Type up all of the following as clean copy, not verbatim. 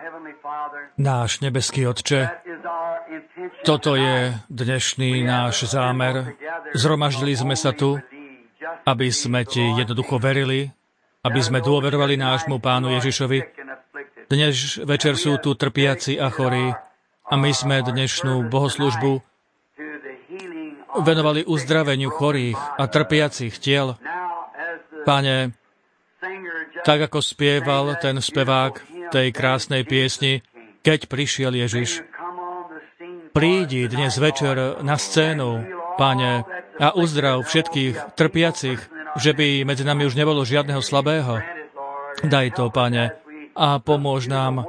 Náš nebeský Otče, toto je dnešný náš zámer. Zhromaždili sme sa tu, aby sme Ti jednoducho verili, aby sme dôverovali nášmu Pánu Ježišovi. Dnes večer sú tu trpiaci a chorí a my sme dnešnú bohoslužbu venovali uzdraveniu chorých a trpiacich tiel. Pane, tak ako spieval ten spevák tej krásnej piesni, keď prišiel Ježiš, prídi dnes večer na scénu, Pane, a uzdrav všetkých trpiacich, že by medzi nami už nebolo žiadneho slabého. Daj to, Pane, a pomôž nám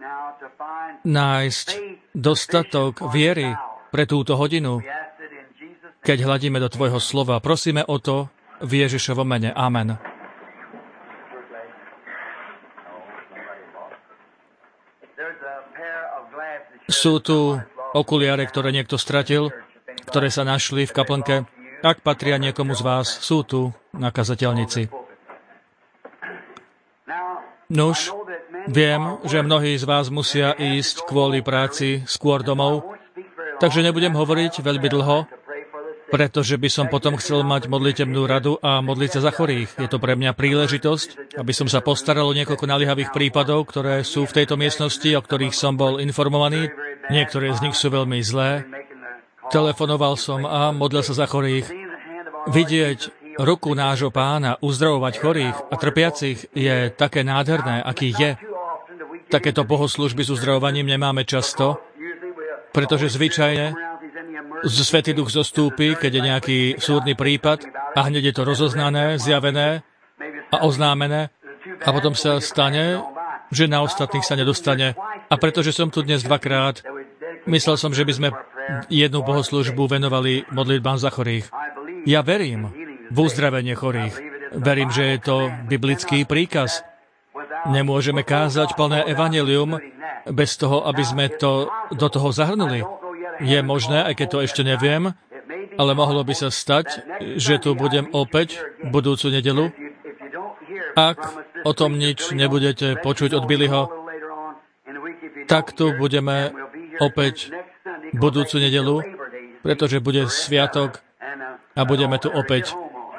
nájsť dostatok viery pre túto hodinu, keď hľadíme do Tvojho slova. Prosíme o to v Ježišovom mene. Amen. Sú tu okuliare, ktoré niekto stratil, ktoré sa našli v kaplnke. Ak patria niekomu z vás, sú tu na kazateľnici. Nuž, viem, že mnohí z vás musia ísť kvôli práci skôr domov, takže nebudem hovoriť veľmi dlho, pretože by som potom chcel mať modlitebnú radu a modliť sa za chorých. Je to pre mňa príležitosť, aby som sa postaral o niekoľko naliehavých prípadov, ktoré sú v tejto miestnosti, o ktorých som bol informovaný. Niektoré z nich sú veľmi zlé. Telefonoval som a modlil sa za chorých. Vidieť ruku nášho Pána uzdravovať chorých a trpiacich je také nádherné, aký je. Takéto bohoslužby s uzdravovaním nemáme často, pretože zvyčajne Svätý Duch zostúpi, keď je nejaký súdny prípad a hneď je to rozoznané, zjavené a oznámené a potom sa stane, že na ostatných sa nedostane. A pretože som tu dnes dvakrát, myslel som, že by sme jednu bohoslužbu venovali modlitbám za chorých. Ja verím v uzdravenie chorých. Verím, že je to biblický príkaz. Nemôžeme kázať plné evanjelium bez toho, aby sme to do toho zahrnuli. Je možné, aj keď to ešte neviem, ale mohlo by sa stať, že tu budem opäť budúcu nedeľu. Ak o tom nič nebudete počuť od Billyho, tak tu budeme opäť budúcu nedeľu, pretože bude sviatok a budeme tu opäť.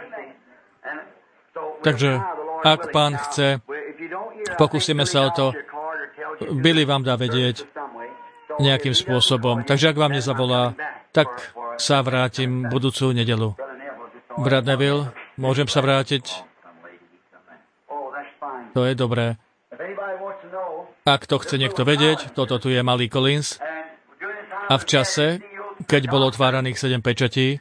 Takže, ak Pán chce, pokúsime sa o to. Billy vám dá vedieť nejakým spôsobom. Takže ak vám nezavolá, tak sa vrátim budúcu nedeľu. Brat Neville, môžem sa vrátiť? To je dobré. Ak to chce niekto vedieť, toto tu je malý Collins. A v čase, keď bolo otváraných 7 pečatí,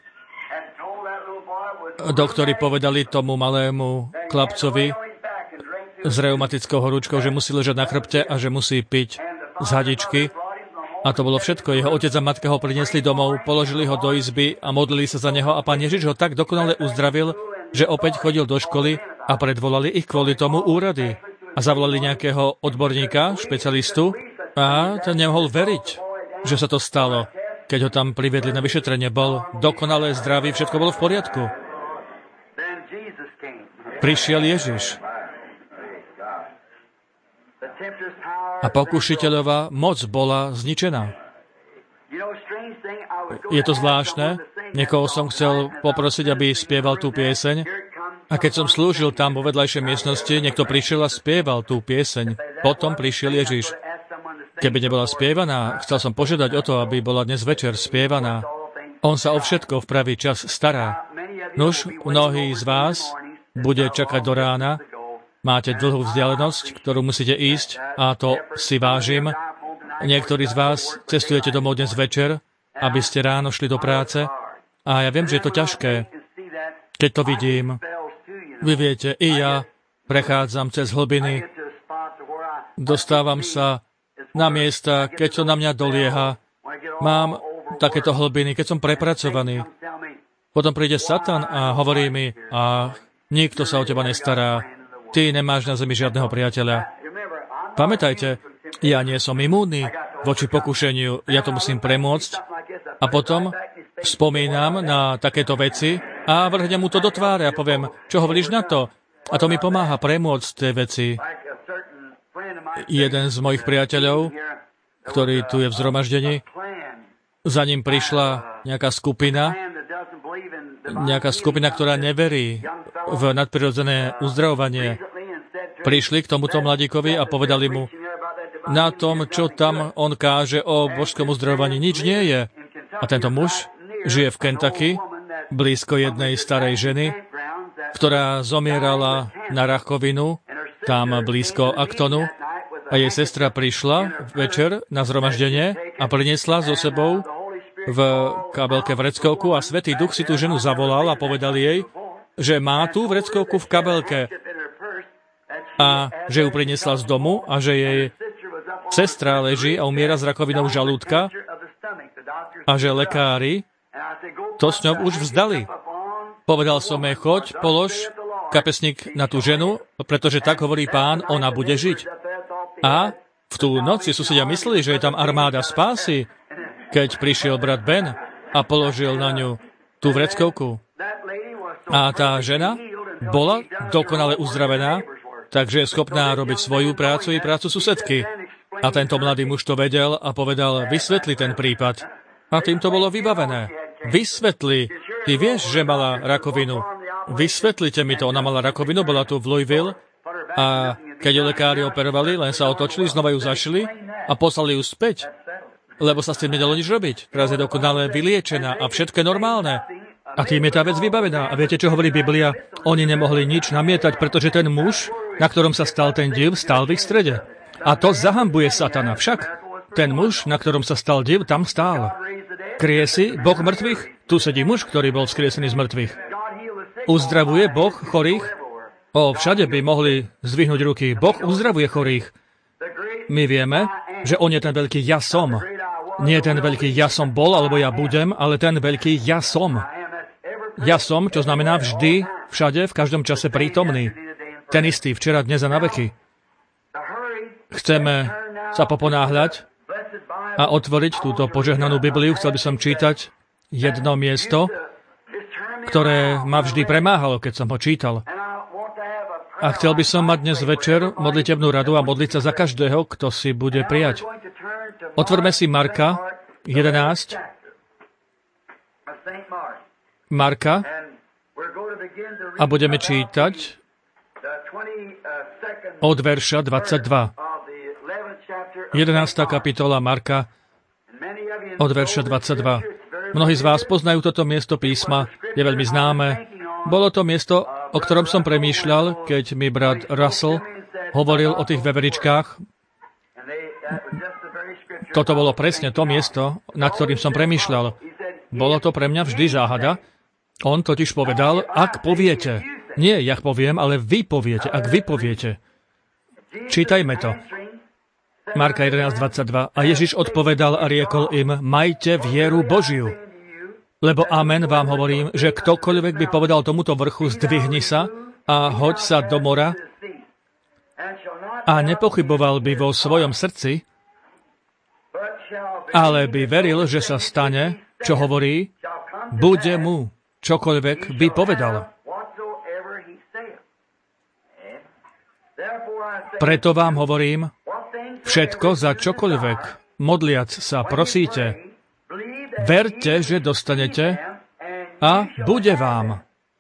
doktori povedali tomu malému chlapcovi s reumatickou horúčkou, že musí ležať na chrbte a že musí piť z hadičky. A to bolo všetko. Jeho otec a matka ho priniesli domov, položili ho do izby a modlili sa za neho a Pán Ježiš ho tak dokonale uzdravil, že opäť chodil do školy a predvolali ich kvôli tomu úrady. A zavolali nejakého odborníka, špecialistu a ten nemohol veriť, že sa to stalo. Keď ho tam priviedli na vyšetrenie, bol dokonale zdravý, všetko bolo v poriadku. Prišiel Ježiš. A pokušiteľová moc bola zničená. Je to zvláštne. Niekoho som chcel poprosiť, aby spieval tú pieseň. A keď som slúžil tam vo vedľajšej miestnosti, niekto prišiel a spieval tú pieseň. Potom prišiel Ježiš. Keby nebola spievaná, chcel som požiadať o to, aby bola dnes večer spievaná. On sa o všetko v pravý čas stará. Nuž, mnohí z vás bude čakať do rána. Máte dlhú vzdialenosť, ktorú musíte ísť a to si vážim. Niektorí z vás cestujete domov dnes večer, aby ste ráno šli do práce. A ja viem, že je to ťažké, keď to vidím. Vy viete, i ja prechádzam cez hlbiny. Dostávam sa na miesta, keď to na mňa dolieha. Mám takéto hlbiny, keď som prepracovaný. Potom príde Satan a hovorí mi, a nikto sa o teba nestará. Ty nemáš na zemi žiadneho priateľa. Pamätajte, ja nie som imúnny voči pokušeniu, ja to musím premôcť a potom spomínam na takéto veci a vrhnem mu to do tváre a poviem, čo hovoríš na to? A to mi pomáha premôcť tie veci. jeden z mojich priateľov, ktorý tu je v zhromaždení, za ním prišla nejaká skupina, ktorá neverí v nadprirodzené uzdravovanie. Prišli k tomuto mladíkovi a povedali mu, na tom, čo tam on káže o božskom uzdravovaní, nič nie je. A tento muž žije v Kentucky, blízko jednej starej ženy, ktorá zomierala na rakovinu, tam blízko Actonu, a jej sestra prišla večer na zhromaždenie a priniesla so sebou v kabelke vreckovku a Svätý Duch si tú ženu zavolal a povedal jej, že má tú vreckovku v kabelke a že ju priniesla z domu a že jej sestra leží a umiera s rakovinou žalúdka a že lekári to s ňou už vzdali. Povedal som jej, choď, polož kapesník na tú ženu, pretože tak hovorí Pán, ona bude žiť. A v tú noc si susedia mysleli, že je tam armáda spásy, keď prišiel brat Ben a položil na ňu tú vreckovku. A tá žena bola dokonale uzdravená, takže je schopná robiť svoju prácu i prácu susedky. A tento mladý muž to vedel a povedal, vysvetli ten prípad. A tým to bolo vybavené. Vysvetli. Ty vieš, že mala rakovinu. Vysvetlite mi to. Ona mala rakovinu, bola tu v Louisville a keď ju lekári operovali, len sa otočili, znova ju zašili a poslali ju späť, lebo sa s tým nedalo nič robiť. Teraz je dokonale vyliečená a všetko je normálne. A tým je tá vec vybavená. A viete, čo hovorí Biblia? Oni nemohli nič namietať, pretože ten muž, na ktorom sa stal ten div, stál v ich strede. A to zahambuje satana. Však ten muž, na ktorom sa stal div, tam stál. Kriesi Boh mŕtvych? Tu sedí muž, ktorý bol vzkriesený z mŕtvych. Uzdravuje Boh chorých? Všade by mohli zdvihnúť ruky. Boh uzdravuje chorých. My vieme, že on je ten veľký ja som. Nie ten veľký ja som bol, alebo ja budem, ale ten veľký ja som. Ja som, čo znamená vždy, všade, v každom čase prítomný. Ten istý, včera, dnes a na veky. Chceme sa poponáhľať a otvoriť túto požehnanú Bibliu. Chcel by som čítať jedno miesto, ktoré ma vždy premáhalo, keď som ho čítal. A chcel by som mať dnes večer modlitebnú radu a modliť sa za každého, kto si bude prijať. Otvorme si Marka 11. Marka a budeme čítať od verša 22. 11. kapitola Marka od verša 22. Mnohí z vás poznajú toto miesto písma, je veľmi známe. Bolo to miesto, o ktorom som premýšľal, keď mi brat Russell hovoril o tých veveričkách. Toto bolo presne to miesto, nad ktorým som premýšľal. Bolo to pre mňa vždy záhada. On totiž povedal, ak poviete, nie ja poviem, ale vy poviete, ak vy poviete. Čítajme to. Marka 11.22. A Ježiš odpovedal a riekol im, majte vieru Božiu. Lebo amen vám hovorím, že ktokoľvek by povedal tomuto vrchu, zdvihni sa a hoď sa do mora a nepochyboval by vo svojom srdci, ale by veril, že sa stane, čo hovorí, bude mu čokoľvek by povedal. Preto vám hovorím, všetko za čokoľvek, modliac sa prosíte, verte, že dostanete a bude vám.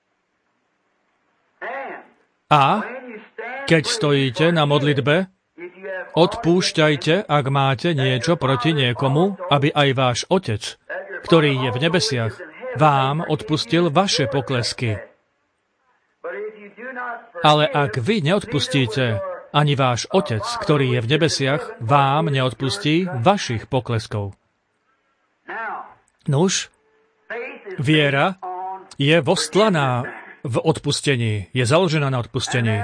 A keď stojíte na modlitbe, odpúšťajte, ak máte niečo proti niekomu, aby aj váš Otec, ktorý je v nebesiach, vám odpustil vaše poklesky. Ale ak vy neodpustíte, ani váš Otec, ktorý je v nebesiach, vám neodpustí vašich pokleskov. Nuž, viera je vostlaná v odpustení, je založená na odpustení.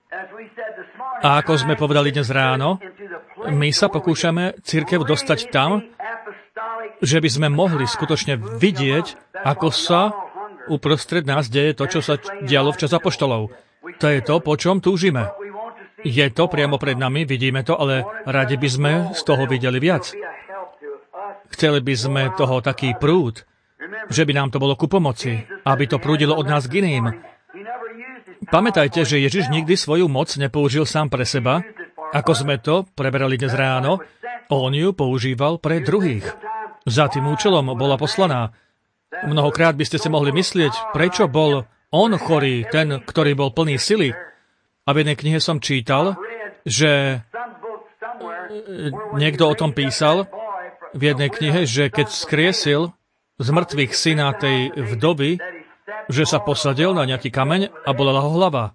A ako sme povedali dnes ráno, my sa pokúšame cirkev dostať tam, že by sme mohli skutočne vidieť, ako sa uprostred nás deje to, čo sa dialo v čas apoštolov. To je to, po čom túžime. Je to priamo pred nami, vidíme to, ale radi by sme z toho videli viac. Chceli by sme toho taký prúd, že by nám to bolo ku pomoci, aby to prúdilo od nás k iným. Pamätajte, že Ježiš nikdy svoju moc nepoužil sám pre seba, Ako sme to preberali dnes ráno, on ju používal pre druhých. Za tým účelom bola poslaná. Mnohokrát by ste si mohli myslieť, prečo bol on chorý, ten, ktorý bol plný sily. A v jednej knihe som čítal, že niekto o tom písal v jednej knihe, že keď skriesil z mŕtvych syna tej vdovy, že sa posadil na nejaký kameň a bolela ho hlava.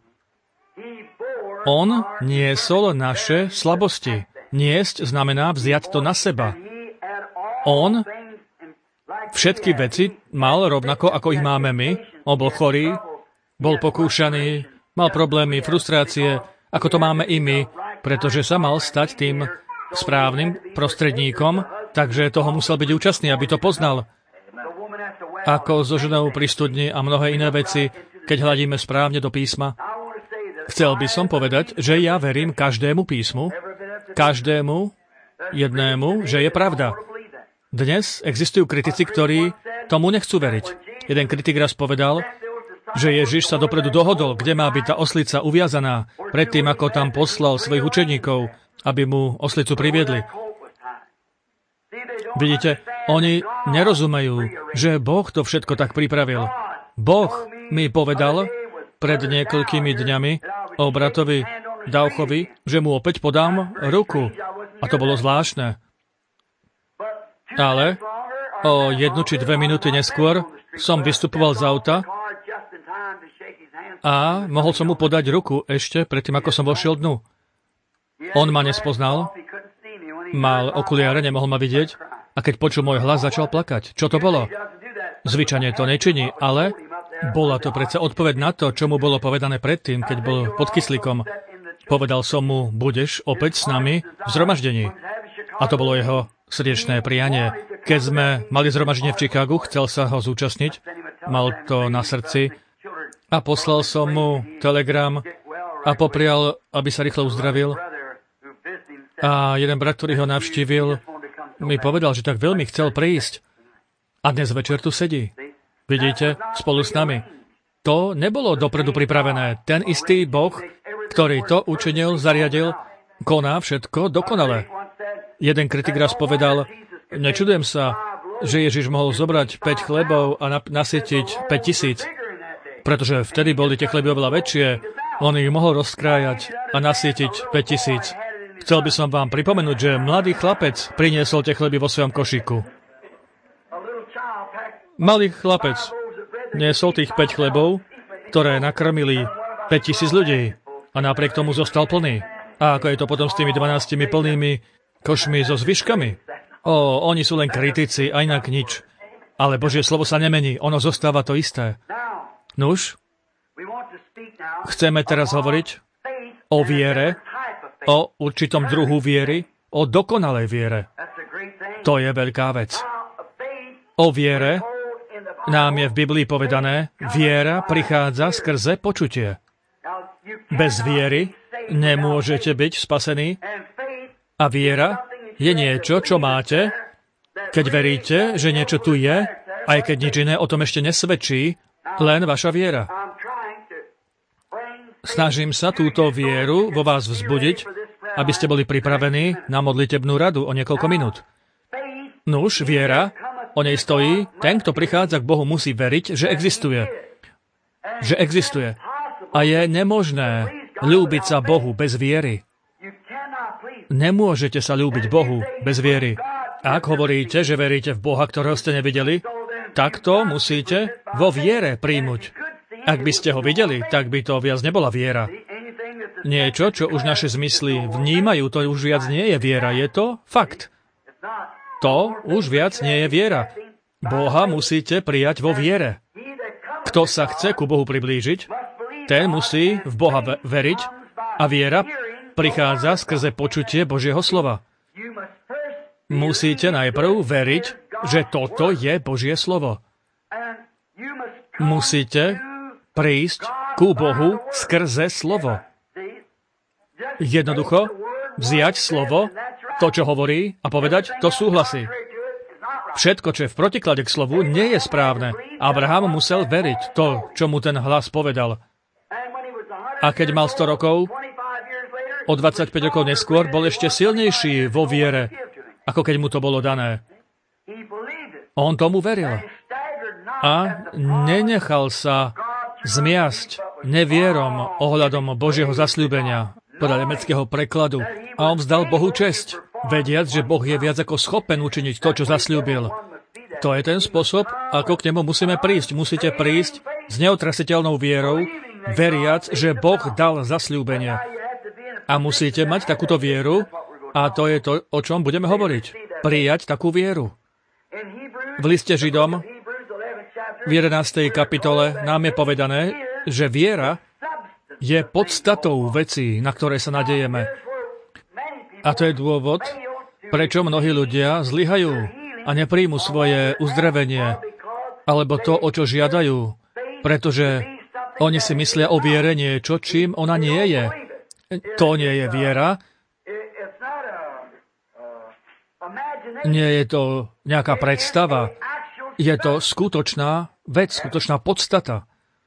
On niesol naše slabosti. Niesť znamená vziať to na seba. On všetky veci mal rovnako, ako ich máme my. On bol chorý, bol pokúšaný, mal problémy, frustrácie, ako to máme i my, pretože sa mal stať tým správnym prostredníkom, takže toho musel byť účastný, aby to poznal. Ako so ženou pri studni a mnohé iné veci, keď hľadíme správne do písma. Chcel by som povedať, že ja verím každému písmu, každému jednému, že je pravda. Dnes existujú kritici, ktorí tomu nechcú veriť. Jeden kritik raz povedal, že Ježiš sa dopredu dohodol, kde má byť tá oslica uviazaná, predtým, ako tam poslal svojich učeníkov, aby mu oslicu priviedli. Vidíte, oni nerozumejú, že Boh to všetko tak pripravil. Boh mi povedal pred niekoľkými dňami o bratovi Dauchovi, že mu opäť podám ruku. A to bolo zvláštne. Ale o 1 či 2 minúty neskôr som vystupoval z auta a mohol som mu podať ruku ešte predtým, ako som vošiel dnu. On ma nespoznal, mal okuliare, nemohol ma vidieť a keď počul môj hlas, začal plakať. Čo to bolo? Zvyčajne to nečiní, ale bola to predsa odpoveď na to, čo mu bolo povedané predtým, keď bol pod kyslíkom. Povedal som mu, budeš opäť s nami v zhromaždení. A to bolo jeho srdečné prianie. Keď sme mali zhromaždenie v Chicagu, chcel sa ho zúčastniť, mal to na srdci a poslal som mu telegram a poprial, aby sa rýchlo uzdravil. A jeden brat, ktorý ho navštívil, mi povedal, že tak veľmi chcel prísť. A dnes večer tu sedí. Vidíte, spolu s nami. To nebolo dopredu pripravené. Ten istý Boh, ktorý to učinil, zariadil, koná všetko dokonale. Jeden kritik raz povedal, nečudujem sa, že Ježiš mohol zobrať 5 chlebov a nasytiť 5 000, pretože vtedy boli tie chleby oveľa väčšie. On ich mohol rozkrájať a nasytiť 5 000. Chcel by som vám pripomenúť, že mladý chlapec priniesol tie chleby vo svojom košíku. Malý chlapec niesol tých 5 chlebov, ktoré nakrmili 5 000 ľudí a napriek tomu zostal plný. A ako je to potom s tými 12 plnými košmi so zvyškami? Oni sú len kritici, a inak nič. Ale Božie slovo sa nemení, ono zostáva to isté. Nuž, chceme teraz hovoriť o viere, o určitom druhu viery, o dokonalej viere. To je veľká vec. O viere nám je v Biblii povedané, viera prichádza skrze počutie. Bez viery nemôžete byť spasení a viera je niečo, čo máte, keď veríte, že niečo tu je, aj keď nič iné o tom ešte nesvedčí, len vaša viera. Snažím sa túto vieru vo vás vzbudiť, aby ste boli pripravení na modlitebnú radu o niekoľko minút. Nuž, viera, o nej stojí, ten, kto prichádza k Bohu, musí veriť, že existuje. Že existuje. A je nemožné ľúbiť sa Bohu bez viery. Nemôžete sa ľúbiť Bohu bez viery. Ak hovoríte, že veríte v Boha, ktorého ste nevideli, tak to musíte vo viere príjmuť. Ak by ste ho videli, tak by to viac nebola viera. Niečo, čo už naše zmysly vnímajú, to už viac nie je viera. Je to fakt. To už viac nie je viera. Boha musíte prijať vo viere. Kto sa chce ku Bohu priblížiť, ten musí v Boha veriť a viera prichádza skrze počutie Božieho slova. Musíte najprv veriť, že toto je Božie slovo. Musíte prísť ku Bohu skrze slovo. Jednoducho vziať slovo, to, čo hovorí, a povedať, to súhlasí. Všetko, čo je v protiklade k slovu, nie je správne. Abraham musel veriť to, čo mu ten hlas povedal. A keď mal 100 rokov, o 25 rokov neskôr bol ešte silnejší vo viere, ako keď mu to bolo dané. On tomu veril a nenechal sa zmiasť nevierom ohľadom Božieho zasľúbenia, podľa nemeckého prekladu. A on vzdal Bohu česť, vediac, že Boh je viac ako schopen učiniť to, čo zasľúbil. To je ten spôsob, ako k nemu musíme prísť. Musíte prísť s neotrasiteľnou vierou, veriac, že Boh dal zasľúbenie. A musíte mať takúto vieru, a to je to, o čom budeme hovoriť. Prijať takú vieru. V liste Židom v 11. kapitole nám je povedané, že viera je podstatou vecí, na ktoré sa nadejeme. A to je dôvod, prečo mnohí ľudia zlyhajú a nepríjmu svoje uzdravenie, alebo to, o čo žiadajú, pretože oni si myslia o viere niečo, čím ona nie je. To nie je viera. Nie je to nejaká predstava. Je to skutočná vec, skutočná podstata.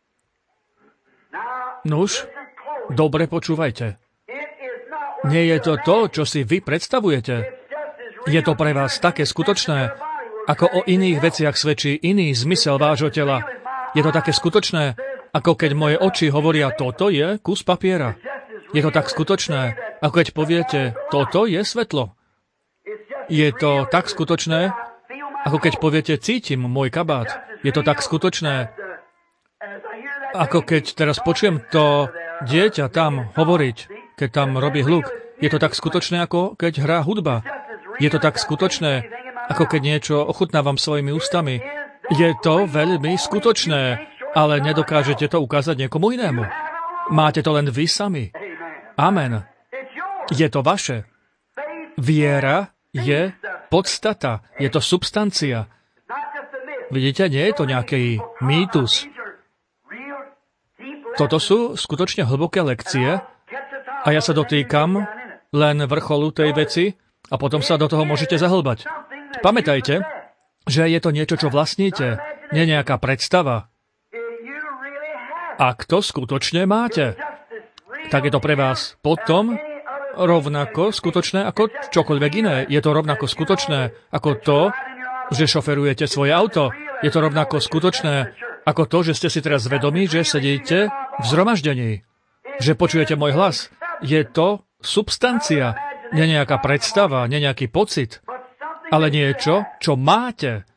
Nuž, dobre počúvajte. Nie je to to, čo si vy predstavujete. Je to pre vás také skutočné, ako o iných veciach svedčí iný zmysel vášho tela. Je to také skutočné, ako keď moje oči hovoria, toto je kus papiera. Je to tak skutočné, ako keď poviete, toto je svetlo. Je to tak skutočné, ako keď poviete, cítim môj kabát. Je to tak skutočné, ako keď teraz počujem to dieťa tam hovoriť, keď tam robí hluk. Je to tak skutočné, ako keď hrá hudba. Je to tak skutočné, ako keď niečo ochutnávam svojimi ústami. Je to veľmi skutočné, ale nedokážete to ukázať niekomu inému. Máte to len vy sami. Amen. Je to vaše. Viera je podstata, je to substancia. Vidíte, nie je to nejaký mýtus. Toto sú skutočne hlboké lekcie a ja sa dotýkam len vrcholu tej veci a potom sa do toho môžete zahlbať. Pamätajte, že je to niečo, čo vlastníte, nie nejaká predstava. Ak to skutočne máte, tak je to pre vás potom rovnako skutočné ako čokoľvek iné. Je to rovnako skutočné ako to, že šoferujete svoje auto. Je to rovnako skutočné ako to, že ste si teraz vedomí, že sedíte v zhromaždení. Že počujete môj hlas. Je to substancia, nie nejaká predstava, nie nejaký pocit, ale niečo, čo máte.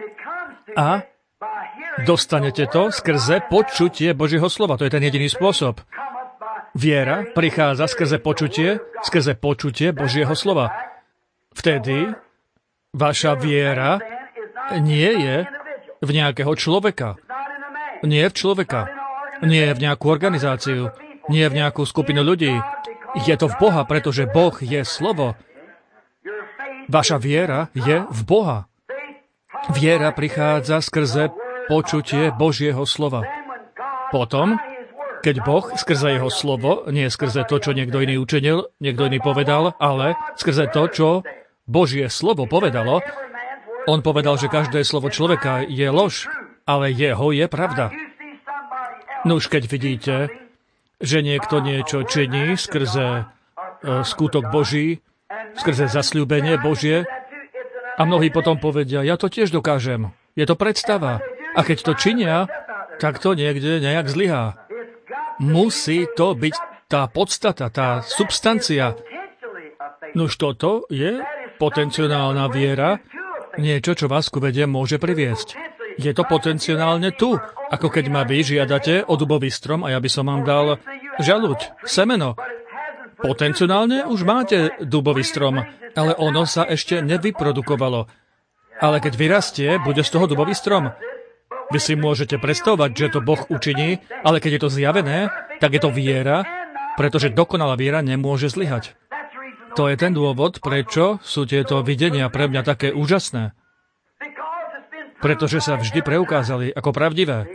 A dostanete to skrze počutie Božieho slova. To je ten jediný spôsob. Viera prichádza skrze počutie Božieho slova. Vtedy vaša viera nie je v nejakého človeka. Nie v človeka. Nie v nejakú organizáciu. Nie v nejakú skupinu ľudí. Je to v Boha, pretože Boh je slovo. Vaša viera je v Boha. Viera prichádza skrze počutie Božieho slova. Potom, keď Boh skrze jeho slovo, nie skrze to, čo niekto iný učinil, niekto iný povedal, ale skrze to, čo Božie slovo povedalo, on povedal, že každé slovo človeka je lož, ale jeho je pravda. No už keď vidíte, že niekto niečo činí skrze skutok Boží, skrze zasľúbenie Božie, a mnohí potom povedia, ja to tiež dokážem. Je to predstava. A keď to činia, tak to niekde nejak zlyhá. Musí to byť tá podstata, tá substancia. Nož toto je potenciálna viera, niečo, čo vás ku vede môže priviesť. Je to potenciálne tu, ako keď ma vy žiadate o dubový strom a ja by som vám dal žaluď, semeno. Potenciálne už máte dubový strom, ale ono sa ešte nevyprodukovalo. Ale keď vyrastie, bude z toho dubový strom. Vy si môžete predstavovať, že to Boh učiní, ale keď je to zjavené, tak je to viera, pretože dokonalá viera nemôže zlyhať. To je ten dôvod, prečo sú tieto videnia pre mňa také úžasné. Pretože sa vždy preukázali ako pravdivé.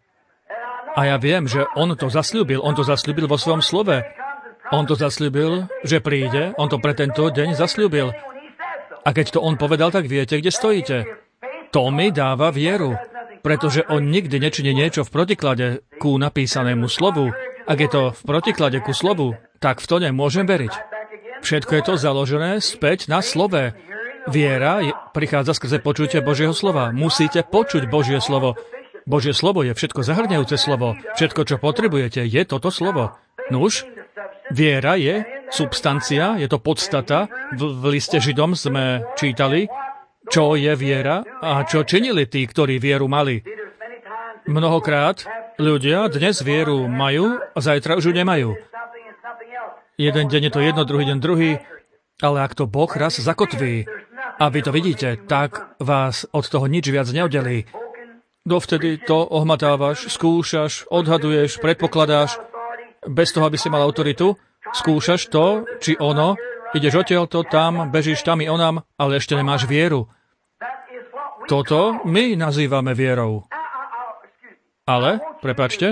A ja viem, že on to zasľúbil vo svojom slove. On to zasľúbil, že príde, on to pre tento deň zasľúbil. A keď to on povedal, tak viete, kde stojíte. To mi dáva vieru, pretože on nikdy nečiní niečo v protiklade ku napísanému slovu. Ak je to v protiklade ku slovu, tak v to nemôžem veriť. Všetko je to založené späť na slove. Viera prichádza skrze počutie Božieho slova. Musíte počuť Božie slovo. Božie slovo je všetko zahrňajúce slovo. Všetko, čo potrebujete, je toto slovo. Nuž, viera je substancia, je to podstata. V liste Židom sme čítali, čo je viera a čo činili tí, ktorí vieru mali. Mnohokrát ľudia dnes vieru majú a zajtra už ju nemajú. Jeden deň je to jedno, druhý deň druhý, ale ak to Boh raz zakotví a vy to vidíte, tak vás od toho nič viac neoddelí. Dovtedy to ohmatávaš, skúšaš, odhaduješ, predpokladáš, bez toho, aby si mal autoritu, skúšaš to, či ono, ideš odtiaľto, tam, bežíš tam i onam, ale ešte nemáš vieru. Toto my nazývame vierou. Ale, prepáčte,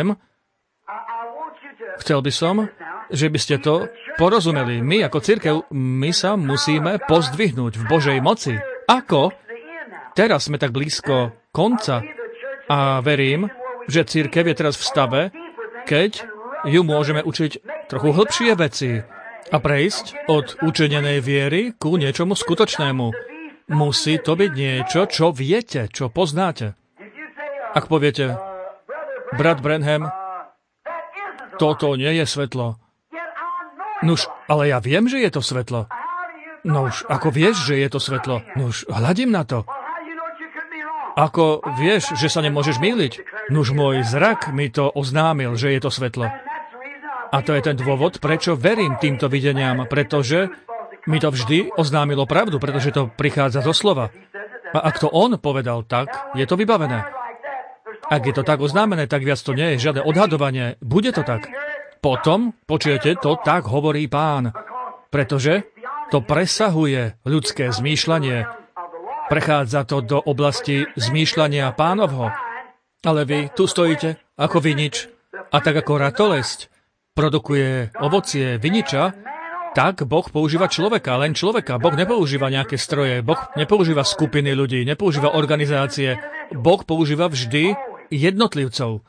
chcel by som, že by ste to porozumeli. My ako cirkev, my sa musíme pozdvihnúť v Božej moci. Ako? Teraz sme tak blízko konca a verím, že cirkev je teraz v stave, keď ju môžeme učiť trochu hlbšie veci a prejsť od učenenej viery ku niečomu skutočnému. Musí to byť niečo, čo viete, čo poznáte. Ak poviete, brat Branham, toto nie je svetlo. Nuž, ale ja viem, že je to svetlo. Nuž, ako vieš, že je to svetlo? Nuž, hľadím na to. Ako vieš, že sa nemôžeš mýliť? Nuž, môj zrak mi to oznámil, že je to svetlo. A to je ten dôvod, prečo verím týmto videniam, pretože mi to vždy oznámilo pravdu, pretože to prichádza zo slova. A ak to on povedal tak, je to vybavené. Ak je to tak oznámené, tak viac to nie je žiadne odhadovanie. Bude to tak. Potom, počujete, to tak hovorí Pán. Pretože to presahuje ľudské zmýšľanie. Prechádza to do oblasti zmýšľania Pánovho. Ale vy tu stojíte ako vinič. A tak ako ratolesť produkuje ovocie viniča, tak Boh používa človeka, len človeka. Boh nepoužíva nejaké stroje, Boh nepoužíva skupiny ľudí, nepoužíva organizácie. Boh používa vždy jednotlivcov.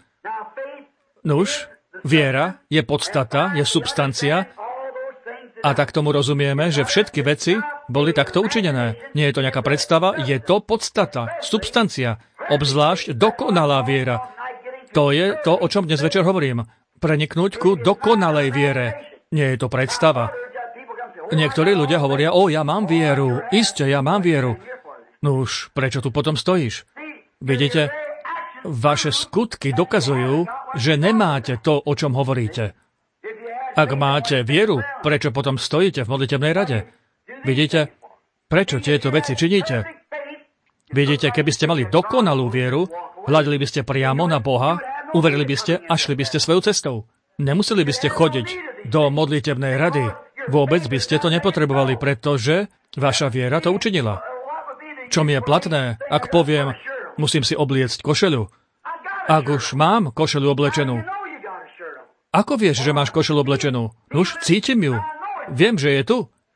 Nuž, viera je podstata, je substancia a tak tomu rozumieme, že všetky veci boli takto učinené. Nie je to nejaká predstava, je to podstata, substancia, obzvlášť dokonalá viera. To je to, o čom dnes večer hovorím. Preniknúť ku dokonalej viere. Nie je to predstava. Niektorí ľudia hovoria, ja mám vieru, iste, ja mám vieru. Nuž, prečo tu potom stojíš? Vidíte, vaše skutky dokazujú, že nemáte to, o čom hovoríte. Ak máte vieru, prečo potom stojíte v modlitebnej rade? Vidíte, prečo tieto veci činíte? Vidíte, keby ste mali dokonalú vieru, hľadili by ste priamo na Boha, uverili by ste a šli by ste svojou cestou. Nemuseli by ste chodiť do modlitebnej rady. Vôbec by ste to nepotrebovali, pretože vaša viera to učinila. Čo mi je platné, ak poviem, musím si obliecť košeľu. Ak už mám košeľu oblečenú. Ako vieš, že máš košeľu oblečenú? Už cítim ju. Viem, že je tu.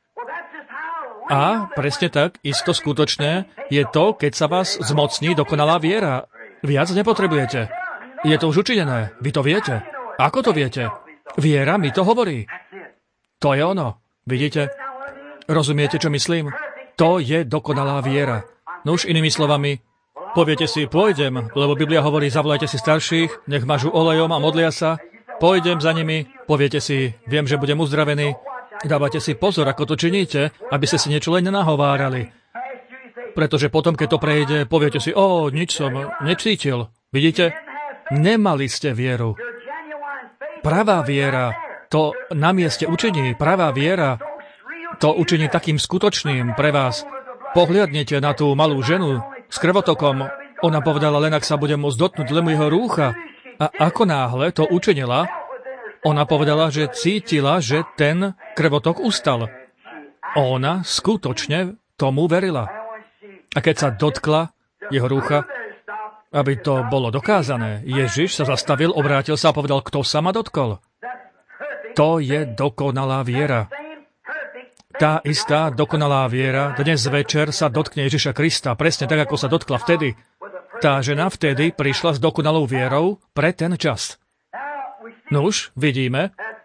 A presne tak, isto skutočné, je to, keď sa vás zmocní dokonalá viera. Viac nepotrebujete. Je to už učinené. Vy to viete. Ako to viete? Viera mi to hovorí. To je ono. Vidíte? Rozumiete, čo myslím? To je dokonalá viera. No už inými slovami, poviete si, pôjdem, lebo Biblia hovorí, zavolajte si starších, nech mažu olejom a modlia sa. Pôjdem za nimi, poviete si, viem, že budem uzdravený. Dávate si pozor, ako to činíte, aby ste si niečo len nenahovárali. Pretože potom, keď to prejde, poviete si, nič som necítil. Vidíte? Nemali ste vieru. Pravá viera to na mieste učiní. Pravá viera to učiní takým skutočným pre vás. Pohliadnite na tú malú ženu s krvotokom. Ona povedala, len ak sa budem môcť dotknúť len jeho rúcha. A ako náhle to učinila, ona povedala, že cítila, že ten krvotok ustal. Ona skutočne tomu verila. A keď sa dotkla jeho rúcha, aby to bolo dokázané, Ježiš sa zastavil, obrátil sa a povedal, kto sa ma dotkol? To je dokonalá viera. Tá istá dokonalá viera dnes večer sa dotkne Ježiša Krista, presne tak, ako sa dotkla vtedy. Tá žena vtedy prišla s dokonalou vierou pre ten čas. Nuž, vidíme,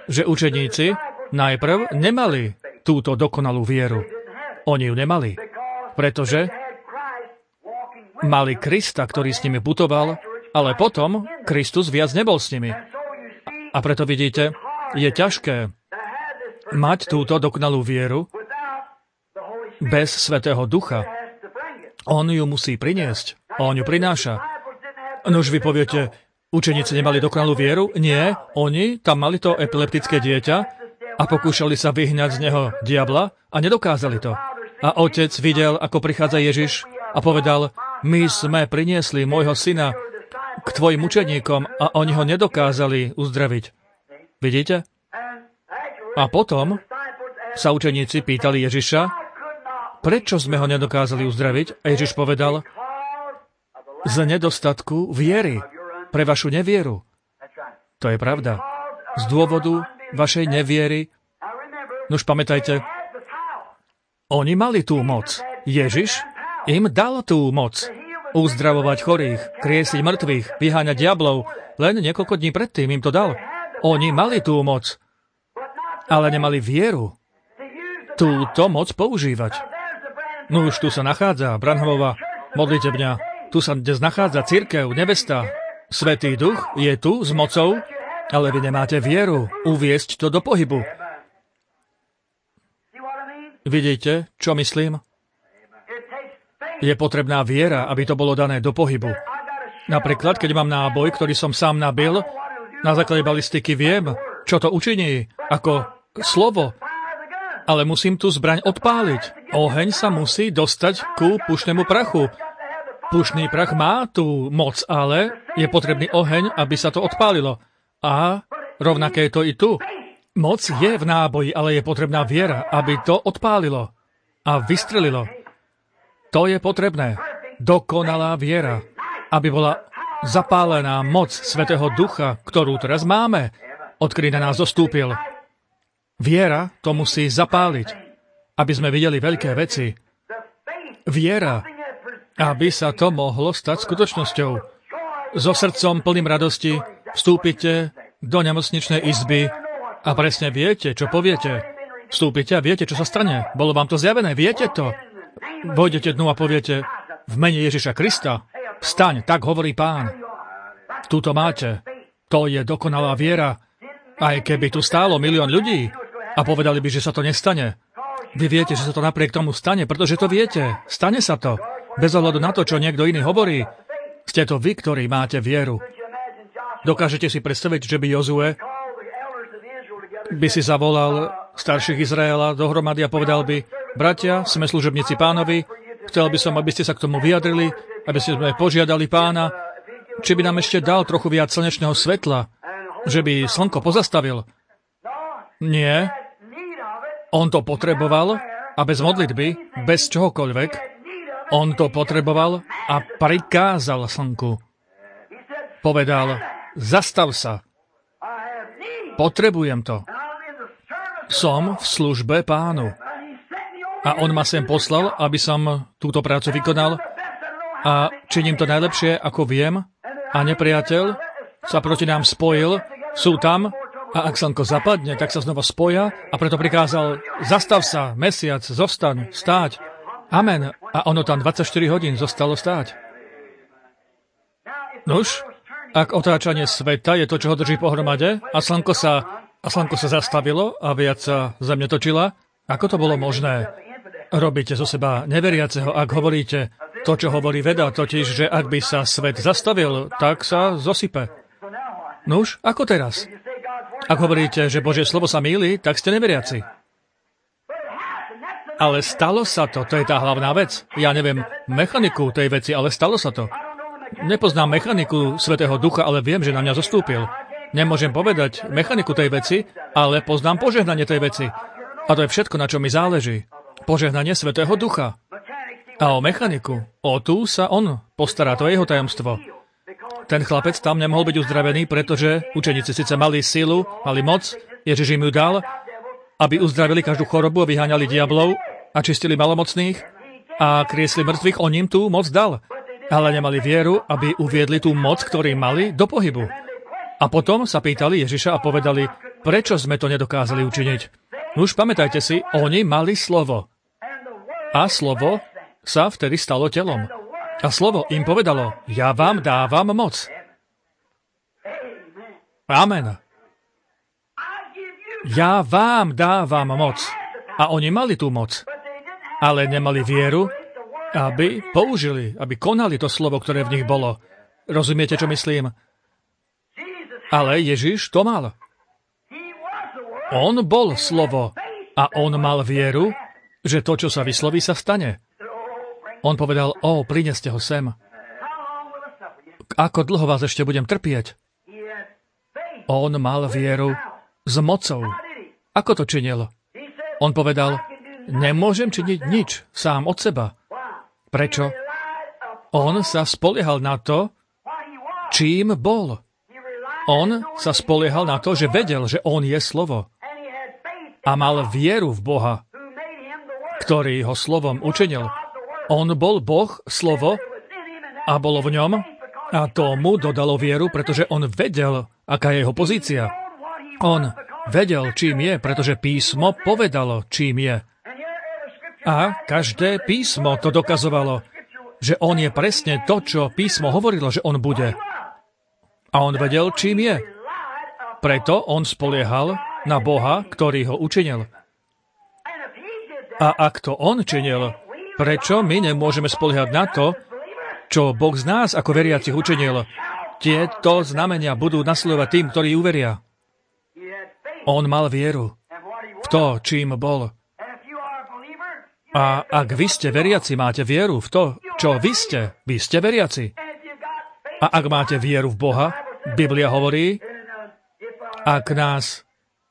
že učeníci najprv nemali túto dokonalú vieru. Oni ju nemali, pretože mali Krista, ktorý s nimi putoval, ale potom Kristus viac nebol s nimi. A preto vidíte, je ťažké mať túto dokonalú vieru bez Svätého Ducha. On ju musí priniesť. On ju prináša. Nož vy poviete, učeníci nemali dokonalú vieru? Nie, oni tam mali to epileptické dieťa a pokúšali sa vyhňať z neho diabla a nedokázali to. A otec videl, ako prichádza Ježiš a povedal, my sme priniesli môjho syna k tvojim učeníkom a oni ho nedokázali uzdraviť. Vidíte? A potom sa učeníci pýtali Ježiša, prečo sme ho nedokázali uzdraviť? A Ježiš povedal, z nedostatku viery, pre vašu nevieru. To je pravda. Z dôvodu vašej neviery. Nož pamätajte, oni mali tú moc. Ježiš im dal tú moc. Uzdravovať chorých, kriesiť mŕtvych, vyháňať diablov. Len niekoľko dní predtým im to dal. Oni mali tú moc, ale nemali vieru túto moc používať. No už tu sa nachádza Branhamova modlitebňa. Tu sa dnes nachádza cirkev, nevesta. Svätý Duch je tu s mocou, ale vy nemáte vieru uviesť to do pohybu. Vidíte, čo myslím? Je potrebná viera, aby to bolo dané do pohybu. Napríklad, keď mám náboj, ktorý som sám nabil, na základe balistiky viem, čo to učiní, ako slovo. Ale musím tú zbraň odpáliť. Oheň sa musí dostať ku pušnému prachu. Pušný prach má tú moc, ale je potrebný oheň, aby sa to odpálilo. A rovnaké je to i tu. Moc je v náboji, ale je potrebná viera, aby to odpálilo a vystrelilo. To je potrebné. Dokonalá viera, aby bola zapálená moc Svätého Ducha, ktorú teraz máme, odkedy na nás zostúpil. Viera to musí zapáliť, aby sme videli veľké veci. Viera, aby sa to mohlo stať skutočnosťou. So srdcom plným radosti vstúpite do nemocničnej izby a presne viete, čo poviete. Vstúpite a viete, čo sa stane. Bolo vám to zjavené, viete to. Vojdete dnu a poviete, v mene Ježiša Krista, vstaň, tak hovorí Pán. Tuto máte. To je dokonalá viera. Aj keby tu stálo 1 000 000 ľudí a povedali by, že sa to nestane. Vy viete, že sa to napriek tomu stane, pretože to viete. Stane sa to. Bez ohľadu na to, čo niekto iný hovorí, ste to vy, ktorí máte vieru. Dokážete si predstaviť, že by Jozue by si zavolal starších Izraela dohromady a povedal by, bratia, sme služobníci Pánovi, chcel by som, aby ste sa k tomu vyjadrili, aby ste sme požiadali Pána, či by nám ešte dal trochu viac slnečného svetla, že by slnko pozastavil. Nie. On to potreboval a bez modlitby, bez čohokoľvek, on to potreboval a prikázal slnku. Povedal, zastav sa. Potrebujem to. Som v službe Pánu. A on ma sem poslal, aby som túto prácu vykonal a činím to najlepšie, ako viem. A nepriateľ sa proti nám spojil, sú tam a ak slnko zapadne, tak sa znova spoja a preto prikázal, zastav sa, mesiac, zostaň, stáť. Amen. A ono tam 24 hodín zostalo stáť. Nuž, ak otáčanie sveta je to, čo ho drží pohromade a slnko sa zastavilo a viac sa zem netočila, ako to bolo možné? Robíte zo seba neveriaceho, ak hovoríte to, čo hovorí veda, totiž, že ak by sa svet zastavil, tak sa zosype. Nuž, ako teraz? Ak hovoríte, že Božie slovo sa mýli, tak ste neveriaci. Ale stalo sa to, to je tá hlavná vec. Ja neviem mechaniku tej veci, ale stalo sa to. Nepoznám mechaniku Svätého Ducha, ale viem, že na mňa zostúpil. Nemôžem povedať mechaniku tej veci, ale poznám požehnanie tej veci. A to je všetko, na čo mi záleží. Požehnanie Svätého Ducha. A o mechaniku, o tú sa on postará, to je jeho tajomstvo. Ten chlapec tam nemohol byť uzdravený, pretože učeníci síce mali silu, mali moc, Ježiš im ju dal, aby uzdravili každú chorobu a vyháňali diablov a čistili malomocných a kriesli mŕtvych, on im tú moc dal. Ale nemali vieru, aby uviedli tú moc, ktorú mali, do pohybu. A potom sa pýtali Ježiša a povedali, Prečo sme to nedokázali učiniť? Už pamätajte si, oni mali slovo. A slovo sa vtedy stalo telom. A slovo im povedalo, ja vám dávam moc. Amen. Ja vám dávam moc. A oni mali tú moc. Ale nemali vieru, aby použili, aby konali to slovo, ktoré v nich bolo. Rozumiete, čo myslím? Ale Ježiš to mal. On bol slovo a on mal vieru, že to, čo sa vysloví, sa stane. On povedal, prineste ho sem. Ako dlho vás ešte budem trpieť? On mal vieru s mocou. Ako to činil? On povedal, nemôžem činiť nič sám od seba. Prečo? On sa spoliehal na to, čím bol. On sa spoliehal na to, že vedel, že on je slovo. A mal vieru v Boha, ktorý ho slovom učinil. On bol Boh, slovo, a bolo v ňom, a to mu dodalo vieru, pretože on vedel, aká je jeho pozícia. On vedel, čím je, pretože písmo povedalo, čím je. A každé písmo to dokazovalo, že on je presne to, čo písmo hovorilo, že on bude. A on vedel, čím je. Preto on spoliehal na Boha, ktorý ho učinil. A ak to on činil, prečo my nemôžeme spoliehať na to, čo Boh z nás ako veriacich učinil? Tieto znamenia budú nasledovať tým, ktorí uveria. On mal vieru v to, čím bol. A ak vy ste veriaci, máte vieru v to, čo vy ste veriaci. A ak máte vieru v Boha, Biblia hovorí, ak nás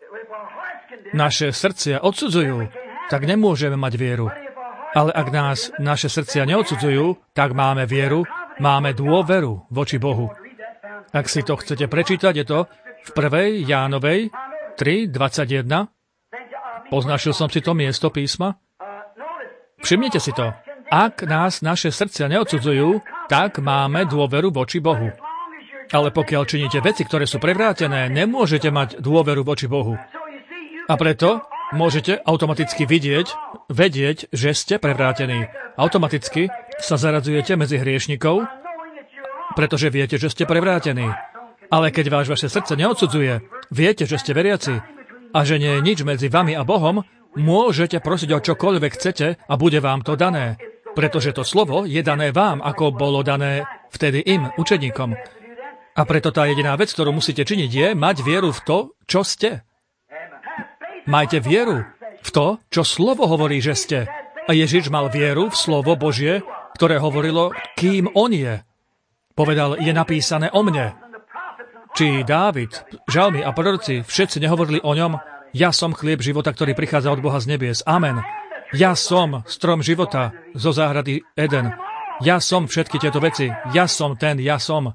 naše srdcia odsudzujú, tak nemôžeme mať vieru. Ale ak nás naše srdcia neodsudzujú, tak máme vieru, máme dôveru voči Bohu. Ak si to chcete prečítať, je to v 1. Jánovej 3:21. Poznačil som si to miesto písma. Všimnite si to. Ak nás naše srdcia neodsudzujú, tak máme dôveru voči Bohu. Ale pokiaľ činíte veci, ktoré sú prevrátené, nemôžete mať dôveru voči Bohu. A preto môžete automaticky vedieť, že ste prevrátení. Automaticky sa zaradzujete medzi hriešnikov, pretože viete, že ste prevrátení. Ale keď vaše srdce neodsudzuje, viete, že ste veriaci a že nie je nič medzi vami a Bohom, môžete prosiť o čokoľvek chcete a bude vám to dané. Pretože to slovo je dané vám, ako bolo dané vtedy im, učeníkom. A preto tá jediná vec, ktorú musíte činiť, je mať vieru v to, čo ste. Majte vieru v to, čo slovo hovorí, že ste. A Ježiš mal vieru v slovo Božie, ktoré hovorilo, kým on je. Povedal, je napísané o mne. Či Dávid, žalmy a proroci, všetci nehovorili o ňom, ja som chlieb života, ktorý prichádza od Boha z nebies. Amen. Ja som strom života zo záhrady Eden. Ja som všetky tieto veci. Ja som ten, ja som.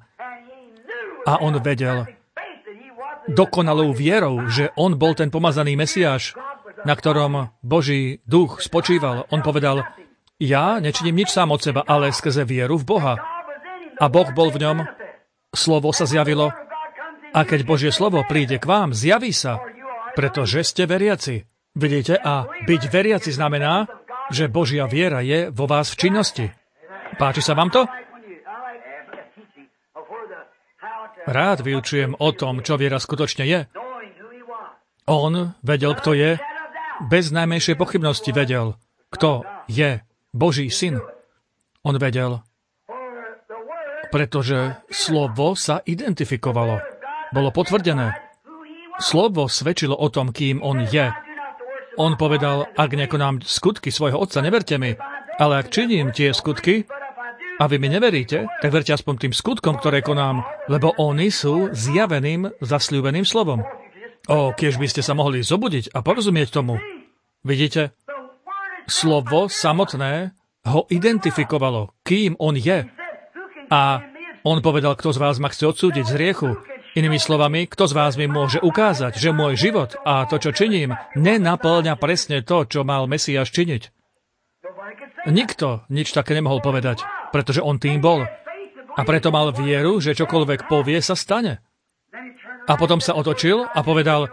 A on vedel dokonalou vierou, že on bol ten pomazaný Mesiáš, na ktorom Boží duch spočíval. On povedal, ja nečiním nič sám od seba, ale skrze vieru v Boha. A Boh bol v ňom, slovo sa zjavilo, a keď Božie slovo príde k vám, zjaví sa, pretože ste veriaci. Vidíte, a byť veriaci znamená, že Božia viera je vo vás v činnosti. Páči sa vám to? Rád vyučujem o tom, čo viera skutočne je. On vedel, kto je, bez najmenšej pochybnosti vedel, kto je Boží syn. On vedel, pretože slovo sa identifikovalo. Bolo potvrdené. Slovo svedčilo o tom, kým on je. On povedal, ak nekonám skutky svojho otca, neverte mi, ale ak činím tie skutky, a vy mi neveríte, tak verte aspoň tým skutkom, ktoré konám, lebo oni sú zjaveným, zasľúbeným slovom. Kiež by ste sa mohli zobudiť a porozumieť tomu. Vidíte? Slovo samotné ho identifikovalo, kým on je. A on povedal, kto z vás ma chce odsúdiť z hriechu. Inými slovami, kto z vás mi môže ukázať, že môj život a to, čo činím, nenapĺňa presne to, čo mal Mesiáš činiť. Nikto nič také nemohol povedať, pretože on tým bol. A preto mal vieru, že čokoľvek povie, sa stane. A potom sa otočil a povedal,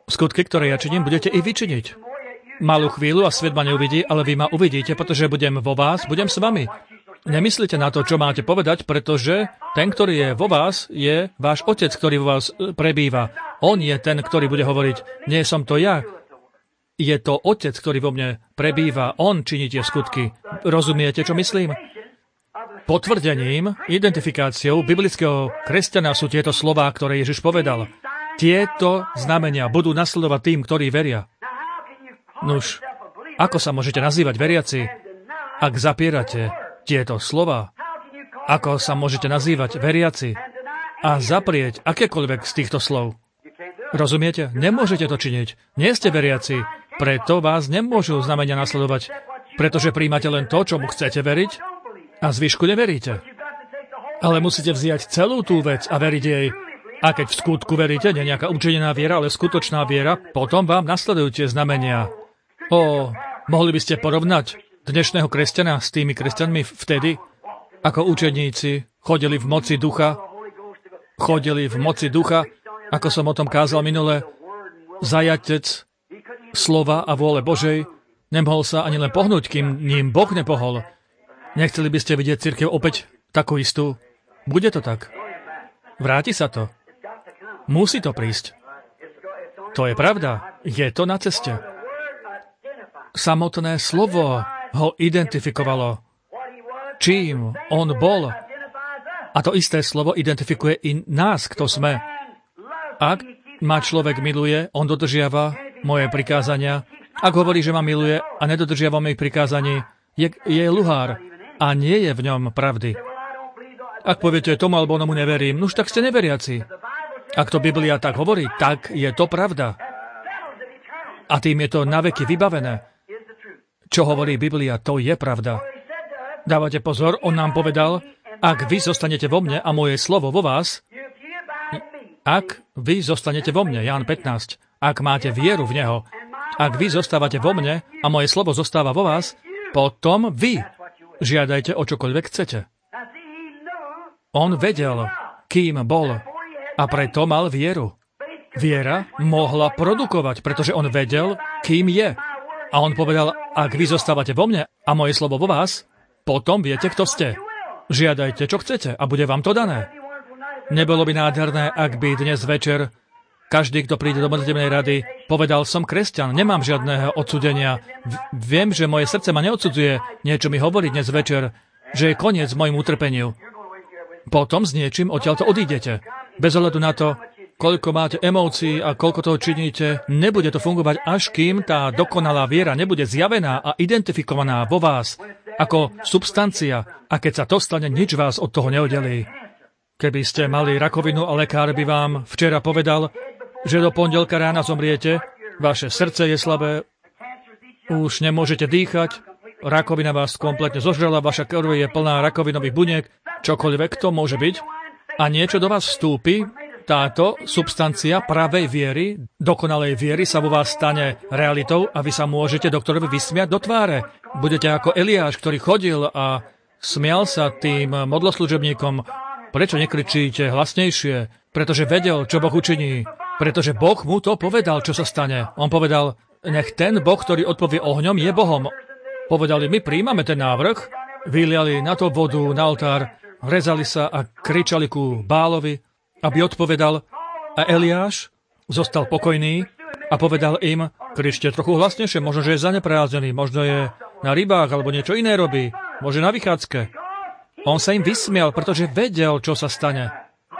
Skutky, ktoré ja činím, budete i vy činiť. Malú chvíľu a svet ma neuvidí, ale vy ma uvidíte, pretože budem vo vás, budem s vami. Nemyslíte na to, čo máte povedať, pretože ten, ktorý je vo vás, je váš Otec, ktorý vo vás prebýva. On je ten, ktorý bude hovoriť, nie som to ja. Je to Otec, ktorý vo mne prebýva. On činí tie skutky. Rozumiete, čo myslím? Potvrdením, identifikáciou biblického kresťana sú tieto slová, ktoré Ježiš povedal. Tieto znamenia budú nasledovať tým, ktorí veria. Nuž, ako sa môžete nazývať veriaci, ak zapierate tieto slova? Ako sa môžete nazývať veriaci a zaprieť akékoľvek z týchto slov? Rozumiete? Nemôžete to činiť. Nie ste veriaci, preto vás nemôžu znamenia nasledovať, pretože príjmate len to, čomu chcete veriť a zvyšku neveríte. Ale musíte vziať celú tú vec a veriť jej. A keď v skutku veríte, nie nejaká učenená viera, ale skutočná viera, potom vám nasledujú tie znamenia. Mohli by ste porovnať dnešného kresťana s tými kresťanmi vtedy, ako učeníci chodili v moci ducha, ako som o tom kázal minule, zajatec slova a vôle Božej, nemohol sa ani len pohnúť, kým ním Boh nepohol. Nechceli by ste vidieť cirkev opäť takú istú? Bude to tak. Vráti sa to. Musí to prísť. To je pravda. Je to na ceste. Samotné slovo ho identifikovalo, čím on bol. A to isté slovo identifikuje i nás, kto sme. Ak ma človek miluje, on dodržiava moje prikázania. Ak hovorí, že ma miluje a nedodržiava mojich prikázaní, je luhár a nie je v ňom pravdy. Ak poviete, tomu alebo onomu neverím, nuž tak ste neveriaci. Ak to Biblia tak hovorí, tak je to pravda. A tým je to naveky vybavené. Čo hovorí Biblia, to je pravda. Dávate pozor, on nám povedal, ak vy zostanete vo mne a moje slovo vo vás, ak vy zostanete vo mne, Ján 15, ak máte vieru v Neho, ak vy zostávate vo mne a moje slovo zostáva vo vás, potom vy žiadajte o čokoľvek chcete. On vedel, kým bol, a preto mal vieru. Viera mohla produkovať, pretože on vedel, kým je. A on povedal, ak vy zostávate vo mne a moje slovo vo vás, potom viete, kto ste. Žiadajte, čo chcete a bude vám to dané. Nebolo by nádherné, ak by dnes večer každý, kto príde do modlitebnej rady, povedal, som kresťan, nemám žiadneho odsúdenia. Viem, že moje srdce ma neodsudzuje. Niečo mi hovorí dnes večer, že je koniec môjmu utrpeniu. Potom s niečím odtiaľto odídete. Bez ohľadu na to, koľko máte emócií a koľko toho činíte, nebude to fungovať, až kým tá dokonalá viera nebude zjavená a identifikovaná vo vás ako substancia. A keď sa to stane, nič vás od toho neoddelí. Keby ste mali rakovinu a lekár by vám včera povedal, že do pondelka rána zomriete, vaše srdce je slabé, už nemôžete dýchať, rakovina vás kompletne zožrala, vaša krv je plná rakovinových buniek, čokoľvek to môže byť, a niečo do vás vstúpi, táto substancia pravej viery, dokonalej viery sa vo vás stane realitou a vy sa môžete doktorovi vysmiať do tváre. Budete ako Eliáš, ktorý chodil a smial sa tým modloslužebníkom. Prečo nekričíte hlasnejšie? Pretože vedel, čo Boh učiní. Pretože Boh mu to povedal, čo sa stane. On povedal, nech ten Boh, ktorý odpovie ohňom, je Bohom. Povedali, my príjmame ten návrh, vyliali na to vodu, na oltár, rezali sa a kričali ku Bálovi, aby odpovedal. A Eliáš zostal pokojný a povedal im, kričte trochu hlasnejšie, možno, že je zaneprázdnený, možno je na rybách, alebo niečo iné robí, možno na vychádzke. On sa im vysmial, pretože vedel, čo sa stane.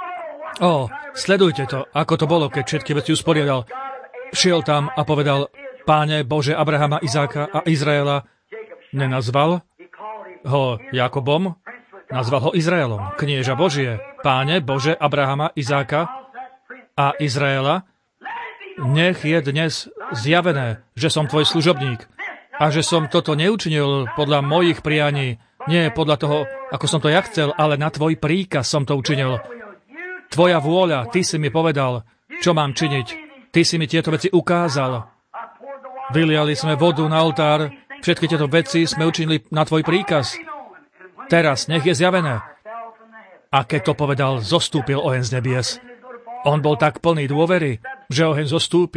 Sledujte to, ako to bolo, keď všetky veci usporiadal. Šiel tam a povedal, Páne Bože Abrahama, Izáka a Izraela, nenazval ho Jakobom, nazval ho Izraelom, knieža Božie. Páne Bože Abrahama, Izáka a Izraela, nech je dnes zjavené, že som tvoj služobník a že som toto neučinil podľa mojich prianí, nie podľa toho, ako som to ja chcel, ale na tvoj príkaz som to učinil. Tvoja vôľa, ty si mi povedal, čo mám činiť. Ty si mi tieto veci ukázal. Vyliali sme vodu na oltár, všetky tieto veci sme učinili na tvoj príkaz. Teraz nech je zjavené. A keď to povedal, zostúpil oheň z nebies. On bol tak plný dôvery, že oheň zostúpi.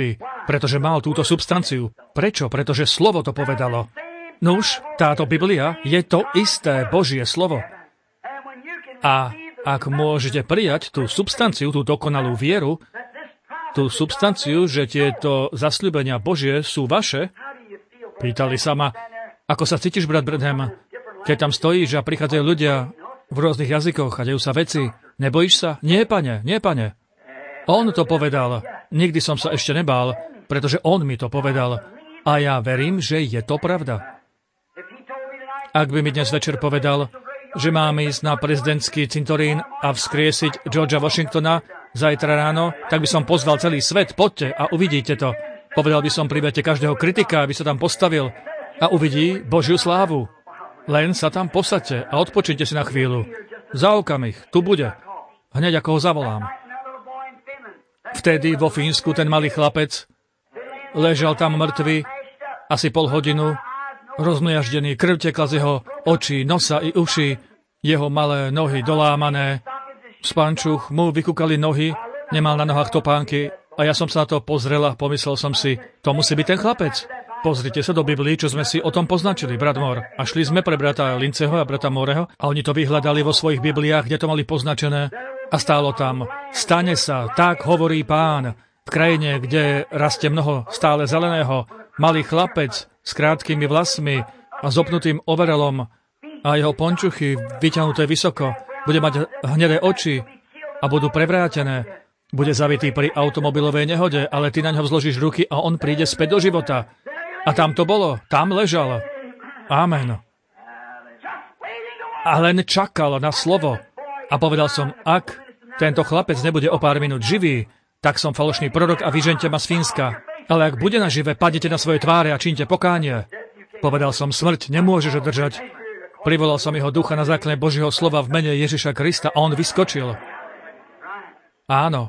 pretože mal túto substanciu. Prečo? Pretože slovo to povedalo. Nuž, táto Biblia je to isté Božie slovo. A ak môžete prijať tú substanciu, tú dokonalú vieru, tú substanciu, že tieto zasľúbenia Božie sú vaše, pýtali sa ma, ako sa cítiš, brat Branham, keď tam stojíš a prichádzajú ľudia v rôznych jazykoch a dejú sa veci, nebojíš sa? Nie, pane, nie, pane. On to povedal. Nikdy som sa ešte nebál, pretože on mi to povedal. A ja verím, že je to pravda. Ak by mi dnes večer povedal, že mám ísť na prezidentský cintorín a vzkriesiť Georgea Washingtona zajtra ráno, tak by som pozval celý svet, poďte a uvidíte to. Povedal by som, priberte každého kritika, aby sa tam postavil a uvidí Božiu slávu. Len sa tam posaďte a odpočite si na chvíľu. Za okamih, tu bude. Hneď ako ho zavolám. Vtedy vo Fínsku ten malý chlapec ležal tam mŕtvy asi pol hodinu, rozmliaždený, krv tekla z jeho očí, nosa i uši, jeho malé nohy dolámané, z pančuch mu vykúkali nohy, nemal na nohách topánky a ja som sa na to pozrel a pomyslel som si, to musí byť ten chlapec. Pozrite sa do Biblii, čo sme si o tom poznačili, brat Moore. A šli sme pre brata Linceho a brata Mooreho a oni to vyhľadali vo svojich Bibliách, kde to mali poznačené a stálo tam, stane sa, tak hovorí Pán, v krajine, kde rastie mnoho stále zeleného, malý chlapec s krátkými vlasmi a zopnutým overelom a jeho pončuchy vyťahnuté vysoko, bude mať hnedé oči a budú prevrátené. Bude zavitý pri automobilovej nehode, ale ty na ňo vzložíš ruky a on príde späť do života. A tam to bolo, tam ležal. Amen. A len čakal na slovo. A povedal som, ak tento chlapec nebude o pár minút živý, tak som falošný prorok a vyžente ma z Fínska. Ale ak bude nažive, padnite na svoje tváre a čínte pokánie. Povedal som, smrť nemôžeš održať. Privolal som jeho ducha na základe Božieho slova v mene Ježiša Krista a on vyskočil. Áno.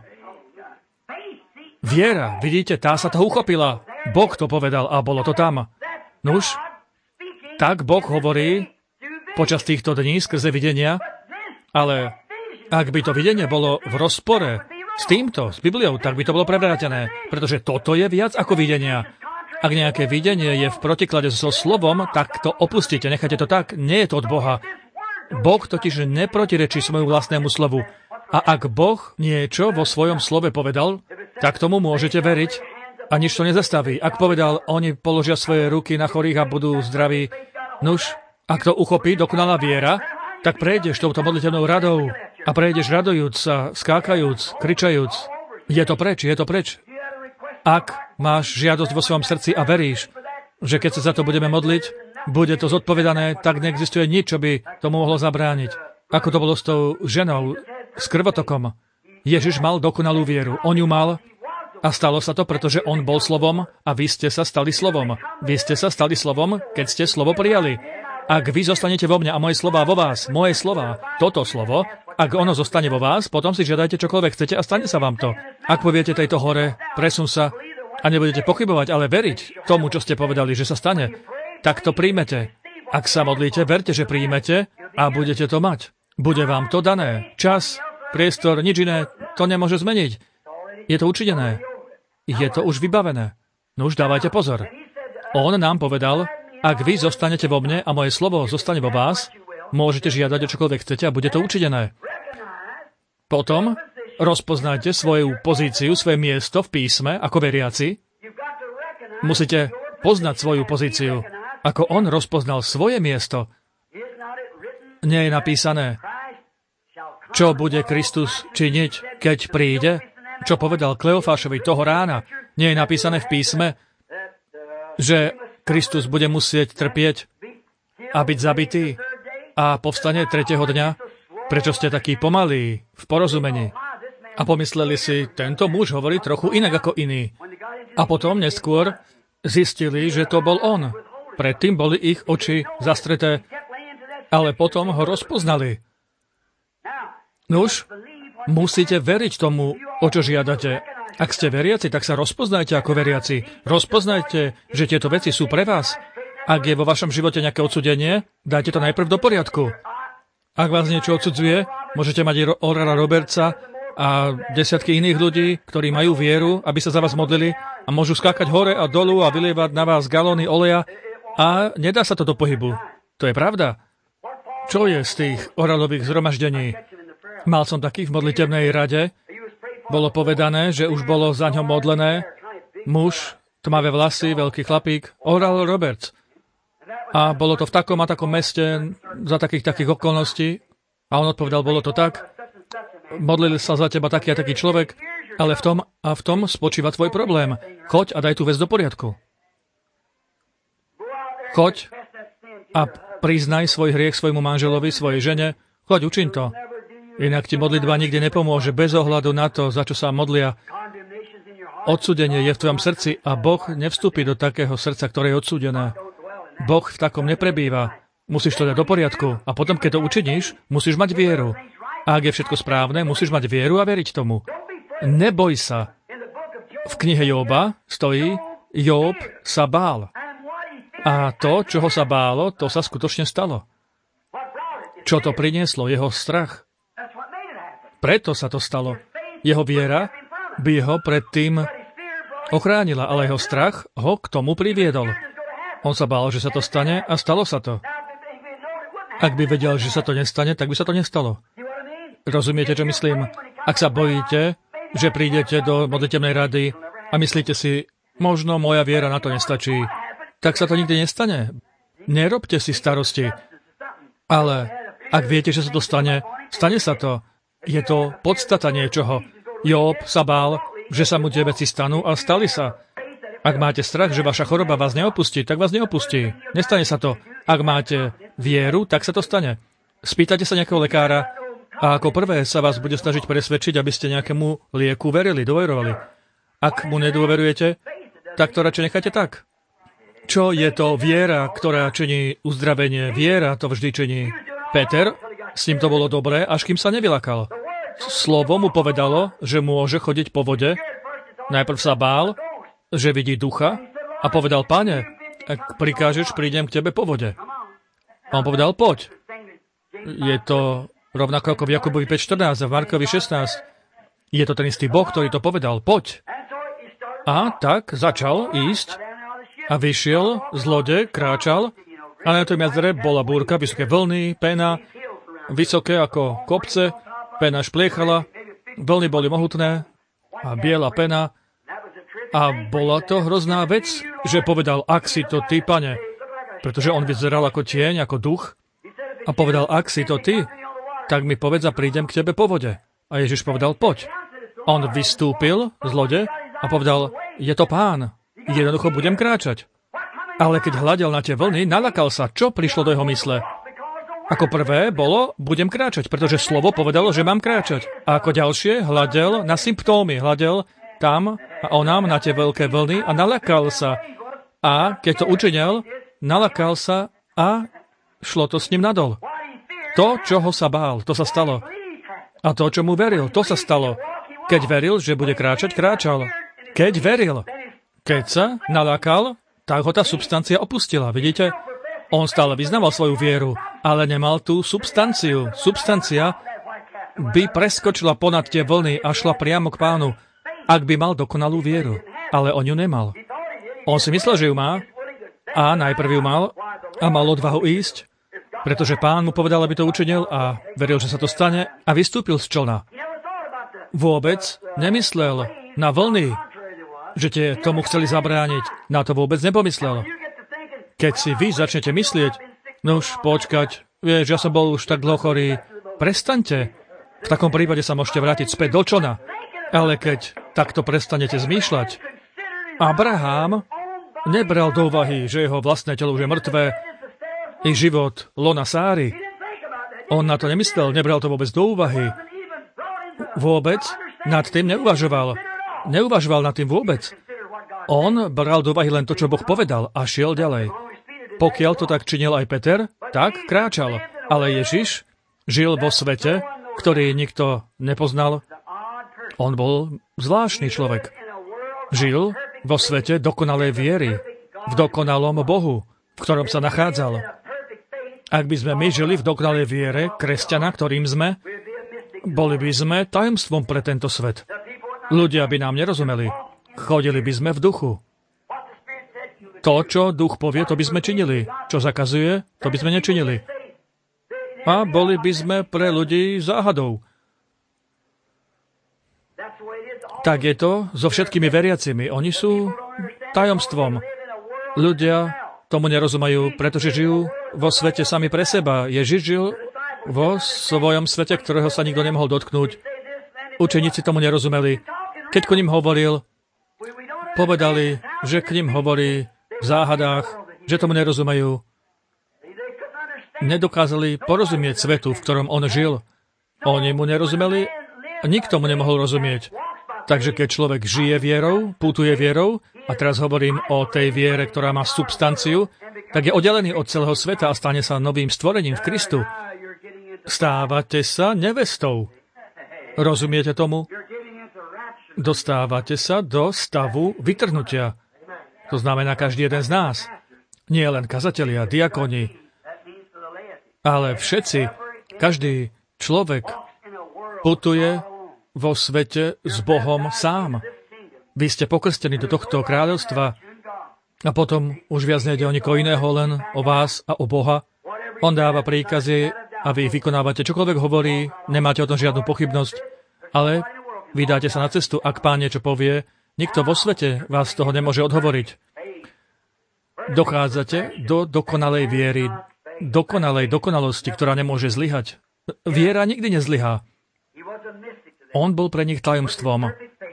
Viera, vidíte, tá sa toho uchopila. Boh to povedal a bolo to tam. Nuž, tak Boh hovorí počas týchto dní skrze videnia, ale ak by to videnie bolo v rozpore s týmto, s Bibliou, tak by to bolo prevrátené, pretože toto je viac ako videnia. Ak nejaké videnie je v protiklade so slovom, tak to opustite, nechajte to tak, nie je to od Boha. Boh totiž neprotirečí svojmu vlastnému slovu. A ak Boh niečo vo svojom slove povedal, tak tomu môžete veriť a nič to nezastaví. Ak povedal, oni položia svoje ruky na chorých a budú zdraví, nuž, ak to uchopí dokonalá viera, tak prejdeš touto modlitevnou radou a prejdeš radujúc sa, skákajúc, kričajúc. Je to preč, je to preč. Ak máš žiadosť vo svojom srdci a veríš, že keď sa za to budeme modliť, bude to zodpovedané, tak neexistuje nič, čo by tomu mohlo zabrániť. Ako to bolo s tou ženou, s krvotokom. Ježiš mal dokonalú vieru. On ju mal a stalo sa to, pretože on bol slovom a vy ste sa stali slovom. Vy ste sa stali slovom, keď ste slovo prijali. Ak vy zostanete vo mne a moje slová vo vás, moje slová, toto slovo, ak ono zostane vo vás, potom si žiadajte čokoľvek chcete a stane sa vám to. Ak poviete tejto hore, presun sa a nebudete pochybovať, ale veriť tomu, čo ste povedali, že sa stane, tak to príjmete. Ak sa modlíte, verte, že príjmete a budete to mať. Bude vám to dané. Čas, priestor, nič iné to nemôže zmeniť. Je to učinené. Je to už vybavené. No už dávajte pozor. On nám povedal, ak vy zostanete vo mne a moje slovo zostane vo vás, môžete žiadať o čokoľvek chcete a bude to učinené. Potom rozpoznajte svoju pozíciu, svoje miesto v písme ako veriaci. Musíte poznať svoju pozíciu. Ako on rozpoznal svoje miesto, nie je napísané, čo bude Kristus činiť, keď príde, čo povedal Kleofášovi toho rána. Nie je napísané v písme, že Kristus bude musieť trpieť a byť zabitý a povstane tretieho dňa. Prečo ste takí pomalí v porozumení? A pomysleli si, tento muž hovorí trochu inak ako iný. A potom neskôr zistili, že to bol on. Predtým boli ich oči zastreté, ale potom ho rozpoznali. Nuž, musíte veriť tomu, o čo žiadate. Ak ste veriaci, tak sa rozpoznajte ako veriaci. Rozpoznajte, že tieto veci sú pre vás. Ak je vo vašom živote nejaké odsúdenie, dajte to najprv do poriadku. Ak vás niečo odsudzuje, môžete mať Orara Robertsa, a desiatky iných ľudí, ktorí majú vieru, aby sa za vás modlili a môžu skákať hore a dolu a vylievať na vás galóny oleja a nedá sa to do pohybu. To je pravda. Čo je z tých oralových zhromaždení? Mal som takých v modlitebnej rade. Bolo povedané, že už bolo za ňom modlené. Muž, tmavé vlasy, veľký chlapík, Oral Roberts. A bolo to v takom a takom meste za takých okolností. A on odpovedal, bolo to tak. Modlili sa za teba taký a taký človek, ale v tom spočíva tvoj problém. Choď a daj tú vec do poriadku. Choď a priznaj svoj hriech svojmu manželovi, svojej žene. Choď, učiň to. Inak ti modlitba nikdy nepomôže, bez ohľadu na to, za čo sa modlia. Odsúdenie je v tvojom srdci a Boh nevstúpi do takého srdca, ktoré je odsúdené. Boh v takom neprebýva. Musíš to dať do poriadku. A potom, keď to učiníš, musíš mať vieru. A ak je všetko správne, musíš mať vieru a veriť tomu. Neboj sa. V knihe Jóba stojí, Jób sa bál. A to, čoho sa bálo, to sa skutočne stalo. Čo to prinieslo? Jeho strach. Preto sa to stalo. Jeho viera by ho predtým ochránila, ale jeho strach ho k tomu priviedol. On sa bál, že sa to stane a stalo sa to. Ak by vedel, že sa to nestane, tak by sa to nestalo. Rozumiete, čo myslím? Ak sa bojíte, že prídete do modlitebnej rady a myslíte si, možno moja viera na to nestačí, tak sa to nikdy nestane. Nerobte si starosti. Ale ak viete, že sa to stane, stane sa to. Je to podstata niečoho. Jób sa bál, že sa mu tie veci stanú a stali sa. Ak máte strach, že vaša choroba vás neopustí, tak vás neopustí. Nestane sa to. Ak máte vieru, tak sa to stane. Spýtate sa nejakého lekára a ako prvé sa vás bude snažiť presvedčiť, aby ste nejakému lieku verili, dôverovali. Ak mu nedôverujete, tak to radšej nechajte tak. Čo je to viera, ktorá činí uzdravenie? Viera to vždy činí. Peter, s ním to bolo dobré, až kým sa nevylakal. Slovo mu povedalo, že môže chodiť po vode. Najprv sa bál, že vidí ducha a povedal, Pane, ak prikážeš, prídem k tebe po vode. A on povedal, poď. Je to rovnako ako v Jakubovi 5.14 a v Markovi 16. Je to ten istý Boh, ktorý to povedal, poď. A tak začal ísť a vyšiel z lode, kráčal a na tom jazere bola búrka, vysoké vlny, pena, vysoké ako kopce, pena špliechala, vlny boli mohutné a biela pena. A bola to hrozná vec, že povedal, ak si to ty, Pane, pretože on vyzeral ako tieň, ako duch, a povedal, ak si to ty, tak mi povedz a prídem k tebe po vode. A Ježiš povedal, poď. On vystúpil z lode a povedal, je to Pán, jednoducho budem kráčať. Ale keď hľadel na tie vlny, nalakal sa, čo prišlo do jeho mysle. Ako prvé bolo, budem kráčať, pretože slovo povedalo, že mám kráčať. A ako ďalšie, hľadel na symptómy, hľadel tam a onám na tie veľké vlny a nalakal sa. A keď to učinil, nalakal sa a šlo to s ním nadol. To, čoho sa bál, to sa stalo. A to, čomu veril, to sa stalo. Keď veril, že bude kráčať, kráčal. Keď veril. Keď sa nalakal, tak ho tá substancia opustila, vidíte? On stále vyznával svoju vieru, ale nemal tú substanciu. Substancia by preskočila ponad tie vlny a šla priamo k Pánu, ak by mal dokonalú vieru. Ale on ju nemal. On si myslel, že ju má a najprv ju mal a mal odvahu ísť, pretože Pán mu povedal, aby to učinil a veril, že sa to stane a vystúpil z člna. Vôbec nemyslel na vlny, že tie tomu chceli zabrániť. Na to vôbec nepomyslel. Keď si vy začnete myslieť, no už počkať, vieš, ja som bol už tak dlho chorý, prestaňte. V takom prípade sa môžete vrátiť späť do člna. Ale keď takto prestanete zmýšľať, Abraham nebral do úvahy, že jeho vlastné telo už je mŕtve, i život Lona Sáry. On na to nemyslel, nebral to vôbec do úvahy. Vôbec nad tým neuvažoval. Neuvažoval nad tým vôbec. On bral do úvahy len to, čo Boh povedal a šiel ďalej. Pokiaľ to tak činil aj Peter, tak kráčal. Ale Ježiš žil vo svete, ktorý nikto nepoznal. On bol zvláštny človek. Žil vo svete dokonalej viery, v dokonalom Bohu, v ktorom sa nachádzal. Ak by sme my žili v dokonalej viere, kresťana, ktorým sme, Boli by sme tajomstvom pre tento svet. Ľudia by nám nerozumeli. Chodili by sme v duchu. To, čo duch povie, to by sme činili. Čo zakazuje, to by sme nečinili. A boli by sme pre ľudí záhadou. Tak je to so všetkými veriacimi. Oni sú tajomstvom. Ľudia tomu nerozumajú, pretože žijú vo svete sami pre seba. Ježiš žil vo svojom svete, ktorého sa nikto nemohol dotknúť. Učeníci tomu nerozumeli. Keď k ním hovoril, povedali, že k ním hovorí v záhadách, že tomu nerozumejú. Nedokázali porozumieť svetu, v ktorom on žil. Oni mu nerozumeli, nikto mu nemohol rozumieť. Takže keď človek žije vierou, putuje vierou, a teraz hovorím o tej viere, ktorá má substanciu, tak je oddelený od celého sveta a stane sa novým stvorením v Kristu. Stávate sa nevestou. Rozumiete tomu? Dostávate sa do stavu vytrhnutia. To znamená každý jeden z nás. Nie len kazatelia, diakoni, ale všetci, každý človek putuje vo svete s Bohom sám. Vy ste pokrstení do tohto kráľovstva a potom už viac nejde o nikoho iného, len o vás a o Boha. On dáva príkazy a vy ich vykonávate. Čokoľvek hovorí, nemáte o tom žiadnu pochybnosť, ale vydáte sa na cestu. Ak Pán niečo povie, nikto vo svete vás z toho nemôže odhovoriť. Dochádzate do dokonalej viery, dokonalosti, ktorá nemôže zlyhať. Viera nikdy nezlyhá. On bol pre nich tajomstvom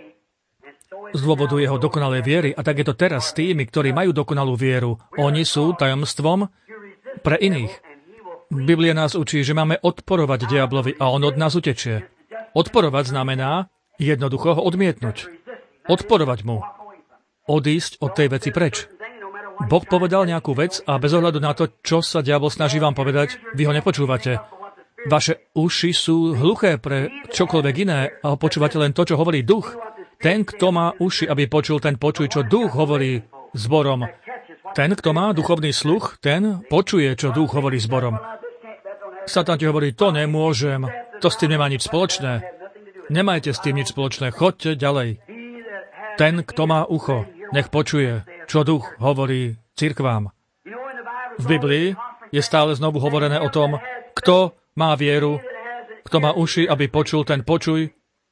z dôvodu jeho dokonalej viery. A tak je to teraz s tými, ktorí majú dokonalú vieru. Oni sú tajomstvom pre iných. Biblia nás učí, že máme odporovať diablovi a on od nás utečie. Odporovať znamená jednoducho ho odmietnúť. Odporovať mu. Odísť od tej veci preč. Boh povedal nejakú vec a bez ohľadu na to, čo sa diabol snaží vám povedať, vy ho nepočúvate. Vaše uši sú hluché pre čokoľvek iné a počúvate len to, čo hovorí duch. Ten, kto má uši, aby počul, ten počuj, čo duch hovorí zborom. Ten, kto má duchovný sluch, ten počuje, čo duch hovorí zborom. Satan ti hovorí, to nemôžem, to s tým nemá nič spoločné. Nemajte s tým nič spoločné, choďte ďalej. Ten, kto má ucho, nech počuje, čo duch hovorí cirkvám. V Biblii je stále znovu hovorené o tom, kto má vieru, kto má uši, aby počul, ten počuj.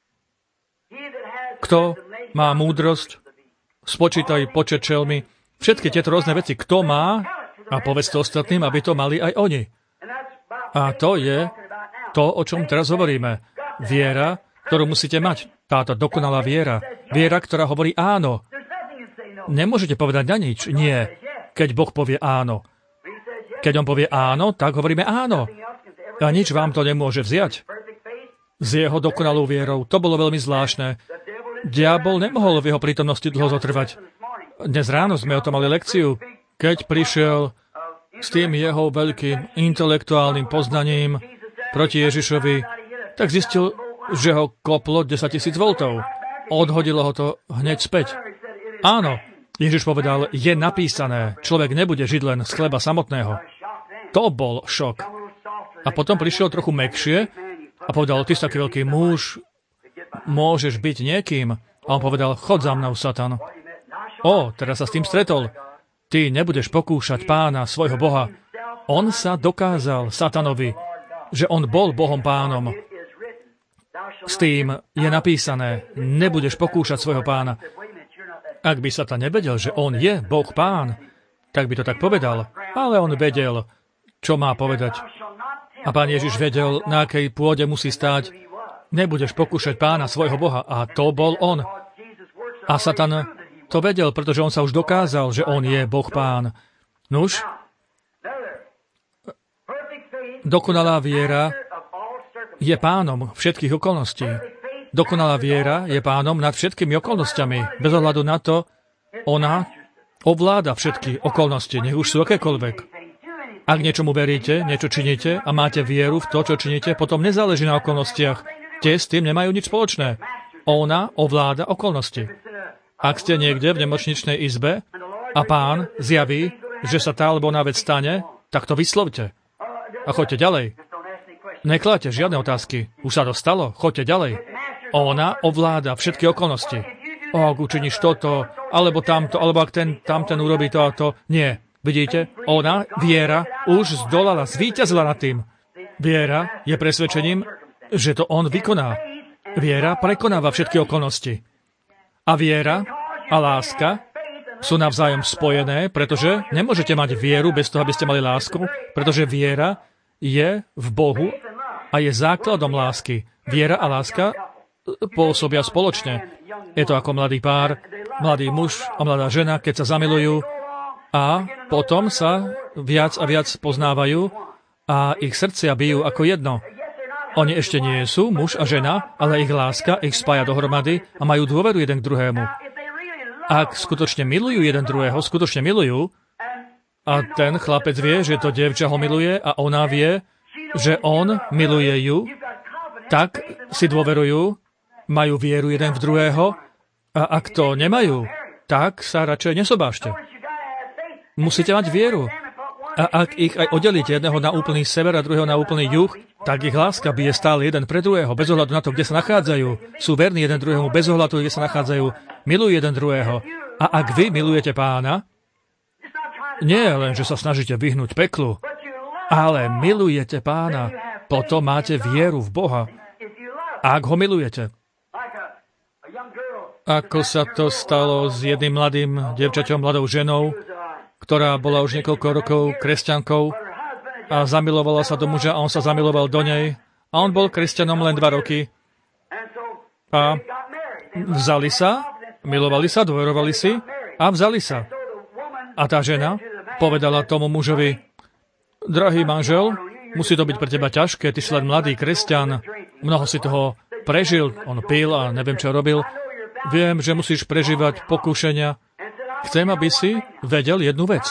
Kto má múdrosť, spočítaj počet čelmy. Všetky tieto rôzne veci, kto má, a povedz to ostatným, aby to mali aj oni. A to je to, o čom teraz hovoríme. Viera, ktorú musíte mať. Táto dokonalá viera. Viera, ktorá hovorí áno. Nemôžete povedať na nič. Nie. Keď Boh povie áno. Keď on povie áno, tak hovoríme áno. A nič vám to nemôže vziať. S jeho dokonalou vierou. To bolo veľmi zvláštne. Diabol nemohol v jeho prítomnosti dlho zotrvať. Dnes ráno sme o tom mali lekciu. Keď prišiel s tým jeho veľkým intelektuálnym poznaním proti Ježišovi, tak zistil, že ho koplo 10 000 voltov. Odhodilo ho to hneď späť. Áno, Ježiš povedal, je napísané, človek nebude žiť len z chleba samotného. To bol šok. A potom prišiel trochu mäkšie a povedal, ty si taký veľký muž, môžeš byť niekým. A on povedal, chod za mnou, Satan. Teraz sa s tým stretol. Ty nebudeš pokúšať Pána, svojho Boha. On sa dokázal Satanovi, že on bol Bohom Pánom. S tým je napísané, nebudeš pokúšať svojho Pána. Ak by Satan nevedel, že on je Boh Pán, tak by to tak povedal. Ale on vedel, čo má povedať. A Pán Ježiš vedel, na akej pôde musí stáť. Nebudeš pokúšať Pána, svojho Boha. A to bol on. A Satan to vedel, pretože on sa už dokázal, že on je Boh Pán. Nuž, dokonalá viera je pánom všetkých okolností. Dokonalá viera je pánom nad všetkými okolnostiami. Bez ohľadu na to, ona ovláda všetky okolnosti, nech už sú akékoľvek. Ak niečomu veríte, niečo činíte a máte vieru v to, čo činíte, potom nezáleží na okolnostiach. Tie s tým nemajú nič spoločné. Ona ovláda okolnosti. Ak ste niekde v nemocničnej izbe a Pán zjaví, že sa tá alebo ona vec stane, tak to vyslovte. A choďte ďalej. Nekláte žiadne otázky. Už sa to stalo, choďte ďalej. Ona ovláda všetky okolnosti. Ak učiníš toto, alebo tamto, alebo ak tamten urobí to a to. Nie. Vidíte? Ona, viera, už zdolala, zvíťazila nad tým. Viera je presvedčením, že to on vykoná. Viera prekonáva všetky okolnosti. A viera a láska sú navzájom spojené, pretože nemôžete mať vieru bez toho, aby ste mali lásku, pretože viera je v Bohu a je základom lásky. Viera a láska pôsobia spoločne. Je to ako mladý pár, mladý muž a mladá žena, keď sa zamilujú a potom sa viac a viac poznávajú a ich srdcia bijú ako jedno. Oni ešte nie sú muž a žena, ale ich láska ich spája dohromady a majú dôveru jeden k druhému. Ak skutočne milujú jeden druhého, skutočne milujú, a ten chlapec vie, že to dievča ho miluje a ona vie, že on miluje ju, tak si dôverujú, majú vieru jeden v druhého a ak to nemajú, tak sa radšej nesobášte. Musíte mať vieru. A ak ich aj oddelíte, jedného na úplný sever a druhého na úplný juh, tak ich láska bije stále jeden pre druhého, bez ohľadu na to, kde sa nachádzajú. Sú verní jeden druhému, bez ohľadu, kde sa nachádzajú. Milujú jeden druhého. A ak vy milujete Pána, nie len, že sa snažíte vyhnúť peklu, ale milujete Pána, potom máte vieru v Boha. Ak ho milujete. Ako sa to stalo s jedným mladým dievčaťom, mladou ženou, ktorá bola už niekoľko rokov kresťankou a zamilovala sa do muža a on sa zamiloval do nej. A on bol kresťanom len 2 roky. A vzali sa, milovali sa, dôverovali si a vzali sa. A tá žena povedala tomu mužovi, drahý manžel, musí to byť pre teba ťažké, ty si len mladý kresťan, mnoho si toho prežil, on pil a neviem, čo robil. Viem, že musíš prežívať pokúšania. Chcem, aby si vedel jednu vec.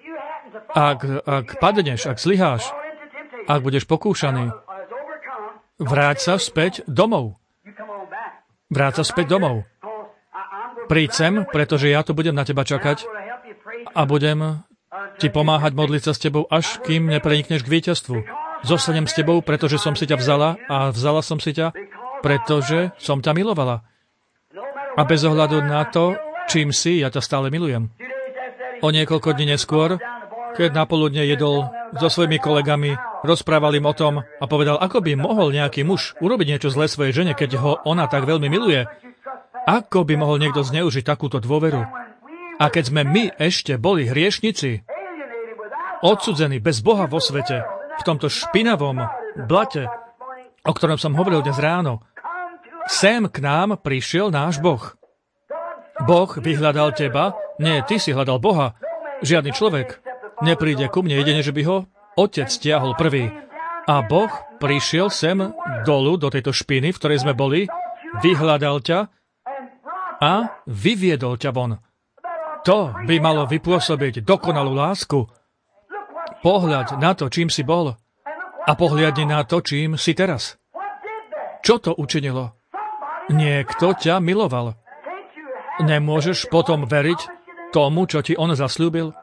Ak padneš, ak zlyháš, ak budeš pokúšaný, vráť sa späť domov. Vráť sa späť domov. Príď sem, pretože ja tu budem na teba čakať a budem ti pomáhať modliť sa s tebou, až kým neprenikneš k víťazstvu. Zostanem s tebou, pretože som si ťa vzala a vzala som si ťa, pretože som ťa milovala. A bez ohľadu na to, čím si, ja ťa stále milujem. O niekoľko dní neskôr, keď napoludne jedol so svojimi kolegami, rozprával im o tom a povedal, ako by mohol nejaký muž urobiť niečo zlé svojej žene, keď ho ona tak veľmi miluje. Ako by mohol niekto zneužiť takúto dôveru? A keď sme my ešte boli hriešnici, odsudzení bez Boha vo svete, v tomto špinavom blate, o ktorom som hovoril dnes ráno, sem k nám prišiel náš Boh. Boh vyhľadal teba, nie, ty si hľadal Boha. Žiadny človek nepríde ku mne, jedine, že by ho Otec stiahol prvý. A Boh prišiel sem dolu do tejto špiny, v ktorej sme boli, vyhľadal ťa a vyviedol ťa von. To by malo vypôsobiť dokonalú lásku. Pohľaď na to, čím si bol a pohľadni na to, čím si teraz. Čo to učinilo? Niekto ťa miloval. Nemôžeš potom veriť tomu, čo ti on zasľúbil?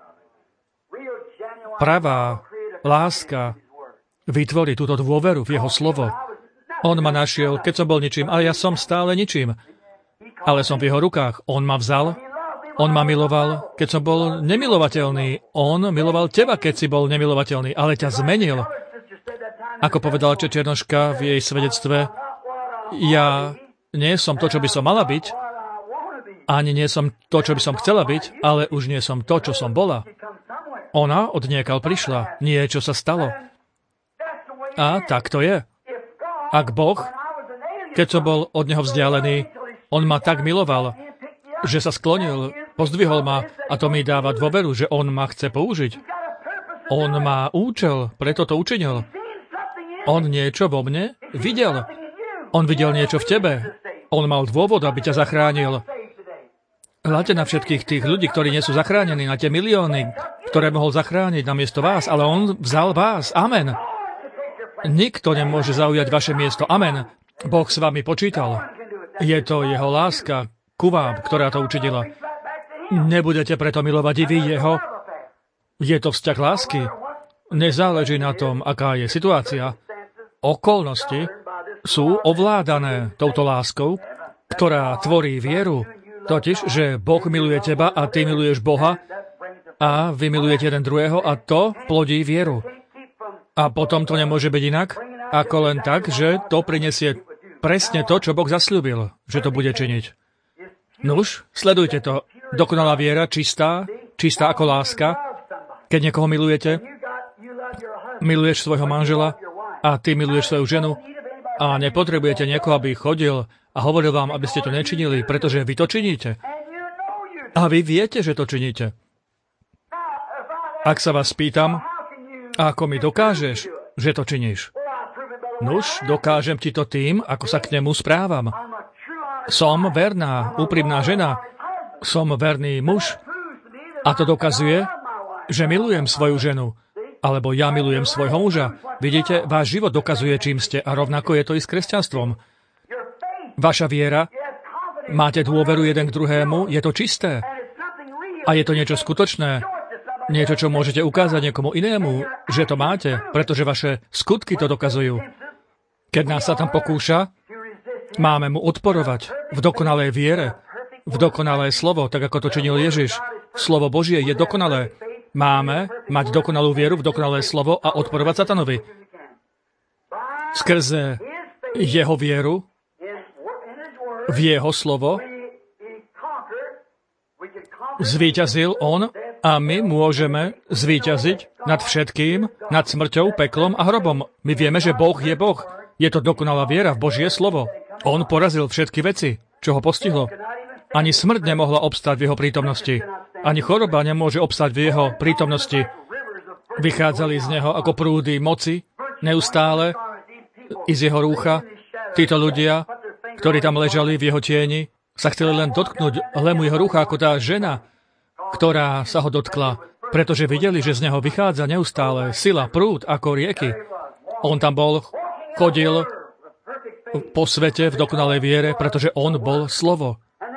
Pravá láska vytvorí túto dôveru v jeho slovo. On ma našiel, keď som bol ničím, ale ja som stále ničím. Ale som v jeho rukách. On ma vzal, on ma miloval, keď som bol nemilovateľný. On miloval teba, keď si bol nemilovateľný, ale ťa zmenil. Ako povedala Černoška v jej svedectve, ja nie som to, čo by som mala byť, ani nie som to, čo by som chcela byť, ale už nie som to, čo som bola. Ona odniekal prišla, niečo sa stalo. A tak to je. Ak Boh, keď som bol od neho vzdialený, on ma tak miloval, že sa sklonil, pozdvihol ma a to mi dáva dôveru, že on ma chce použiť. On má účel, preto to učinil. On niečo vo mne videl. On videl niečo v tebe. On mal dôvod, aby ťa zachránil. Hľadte na všetkých tých ľudí, ktorí nie sú zachránení, na tie milióny, ktoré mohol zachrániť namiesto vás, ale on vzal vás. Amen. Nikto nemôže zaujať vaše miesto. Amen. Boh s vami počítal. Je to jeho láska ku vám, ktorá to učinila. Nebudete preto milovať i vy jeho. Je to vzťah lásky. Nezáleží na tom, aká je situácia. Okolnosti sú ovládané touto láskou, ktorá tvorí vieru, totiž, že Boh miluje teba a ty miluješ Boha a vy milujete jeden druhého a to plodí vieru. A potom to nemôže byť inak, ako len tak, že to prinesie presne to, čo Boh zasľúbil, že to bude činiť. Nuž, sledujte to. Dokonalá viera, čistá ako láska. Keď niekoho milujete, miluješ svojho manžela a ty miluješ svoju ženu a nepotrebujete niekoho, aby chodil a hovoril vám, aby ste to nečinili, pretože vy to činíte. A vy viete, že to činíte. Ak sa vás pýtam, ako mi dokážeš, že to činíš? Nuž, dokážem ti to tým, ako sa k nemu správam. Som verná, úprimná žena, som verný muž a to dokazuje, že milujem svoju ženu, alebo ja milujem svojho muža. Vidíte, váš život dokazuje, čím ste a rovnako je to i s kresťanstvom. Vaša viera, máte dôveru jeden k druhému, je to čisté a je to niečo skutočné, niečo, čo môžete ukázať niekomu inému, že to máte, pretože vaše skutky to dokazujú. Keď nás sa tam pokúša, máme mu odporovať v dokonalej viere, v dokonalé slovo, tak ako to činil Ježiš. Slovo Božie je dokonalé. Máme mať dokonalú vieru v dokonalé slovo a odporovať satanovi. Skrze jeho vieru, v jeho slovo, zvíťazil on a my môžeme zvíťaziť nad všetkým, nad smrťou, peklom a hrobom. My vieme, že Boh je Boh. Je to dokonalá viera v Božie slovo. On porazil všetky veci, čo ho postihlo. Ani smrť nemohla obstáť v jeho prítomnosti. Ani choroba nemôže obstáť v jeho prítomnosti. Vychádzali z neho ako prúdy moci, neustále, i z jeho rúcha. Títo ľudia, ktorí tam ležali v jeho tieni, sa chceli len dotknúť lemu jeho rúcha ako tá žena, ktorá sa ho dotkla, pretože videli, že z neho vychádza neustále sila, prúd ako rieky. On tam bol, chodil po svete v dokonalej viere, pretože on bol slovo.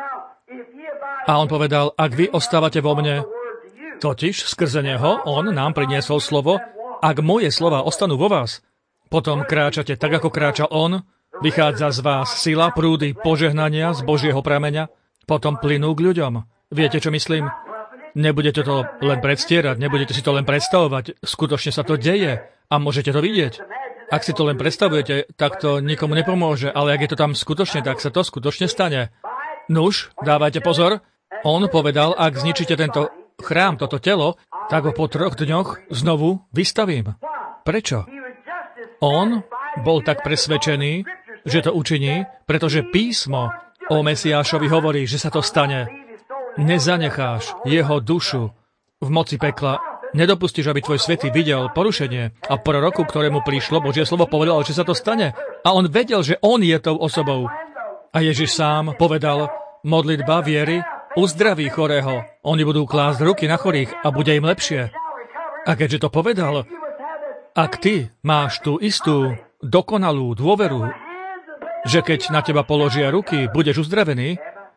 A on povedal, ak vy ostávate vo mne, totiž skrze neho on nám priniesol slovo, ak moje slova ostanú vo vás, potom kráčate tak, ako kráčal on, vychádza z vás sila, prúdy, požehnania z Božieho prameňa, potom plynú k ľuďom. Viete, čo myslím? Nebudete to len predstierať, nebudete si to len predstavovať, skutočne sa to deje a môžete to vidieť. Ak si to len predstavujete, tak to nikomu nepomôže, ale ak je to tam skutočne, tak sa to skutočne stane. Nuž, dávajte pozor, on povedal, ak zničíte tento chrám, toto telo, tak ho po 3 dňoch znovu vystavím. Prečo? On bol tak presvedčený, že to učiní, pretože písmo o Mesiášovi hovorí, že sa to stane. Nezanecháš jeho dušu v moci pekla, nedopustíš, aby tvoj svätý videl porušenie. A proroku, ktorému prišlo, Božie slovo povedal, že sa to stane. A on vedel, že on je tou osobou. A Ježiš sám povedal, modlitba viery uzdraví chorého. Oni budú klásť ruky na chorých a bude im lepšie. A keďže to povedal, ak ty máš tú istú dokonalú dôveru, že keď na teba položia ruky, budeš uzdravený,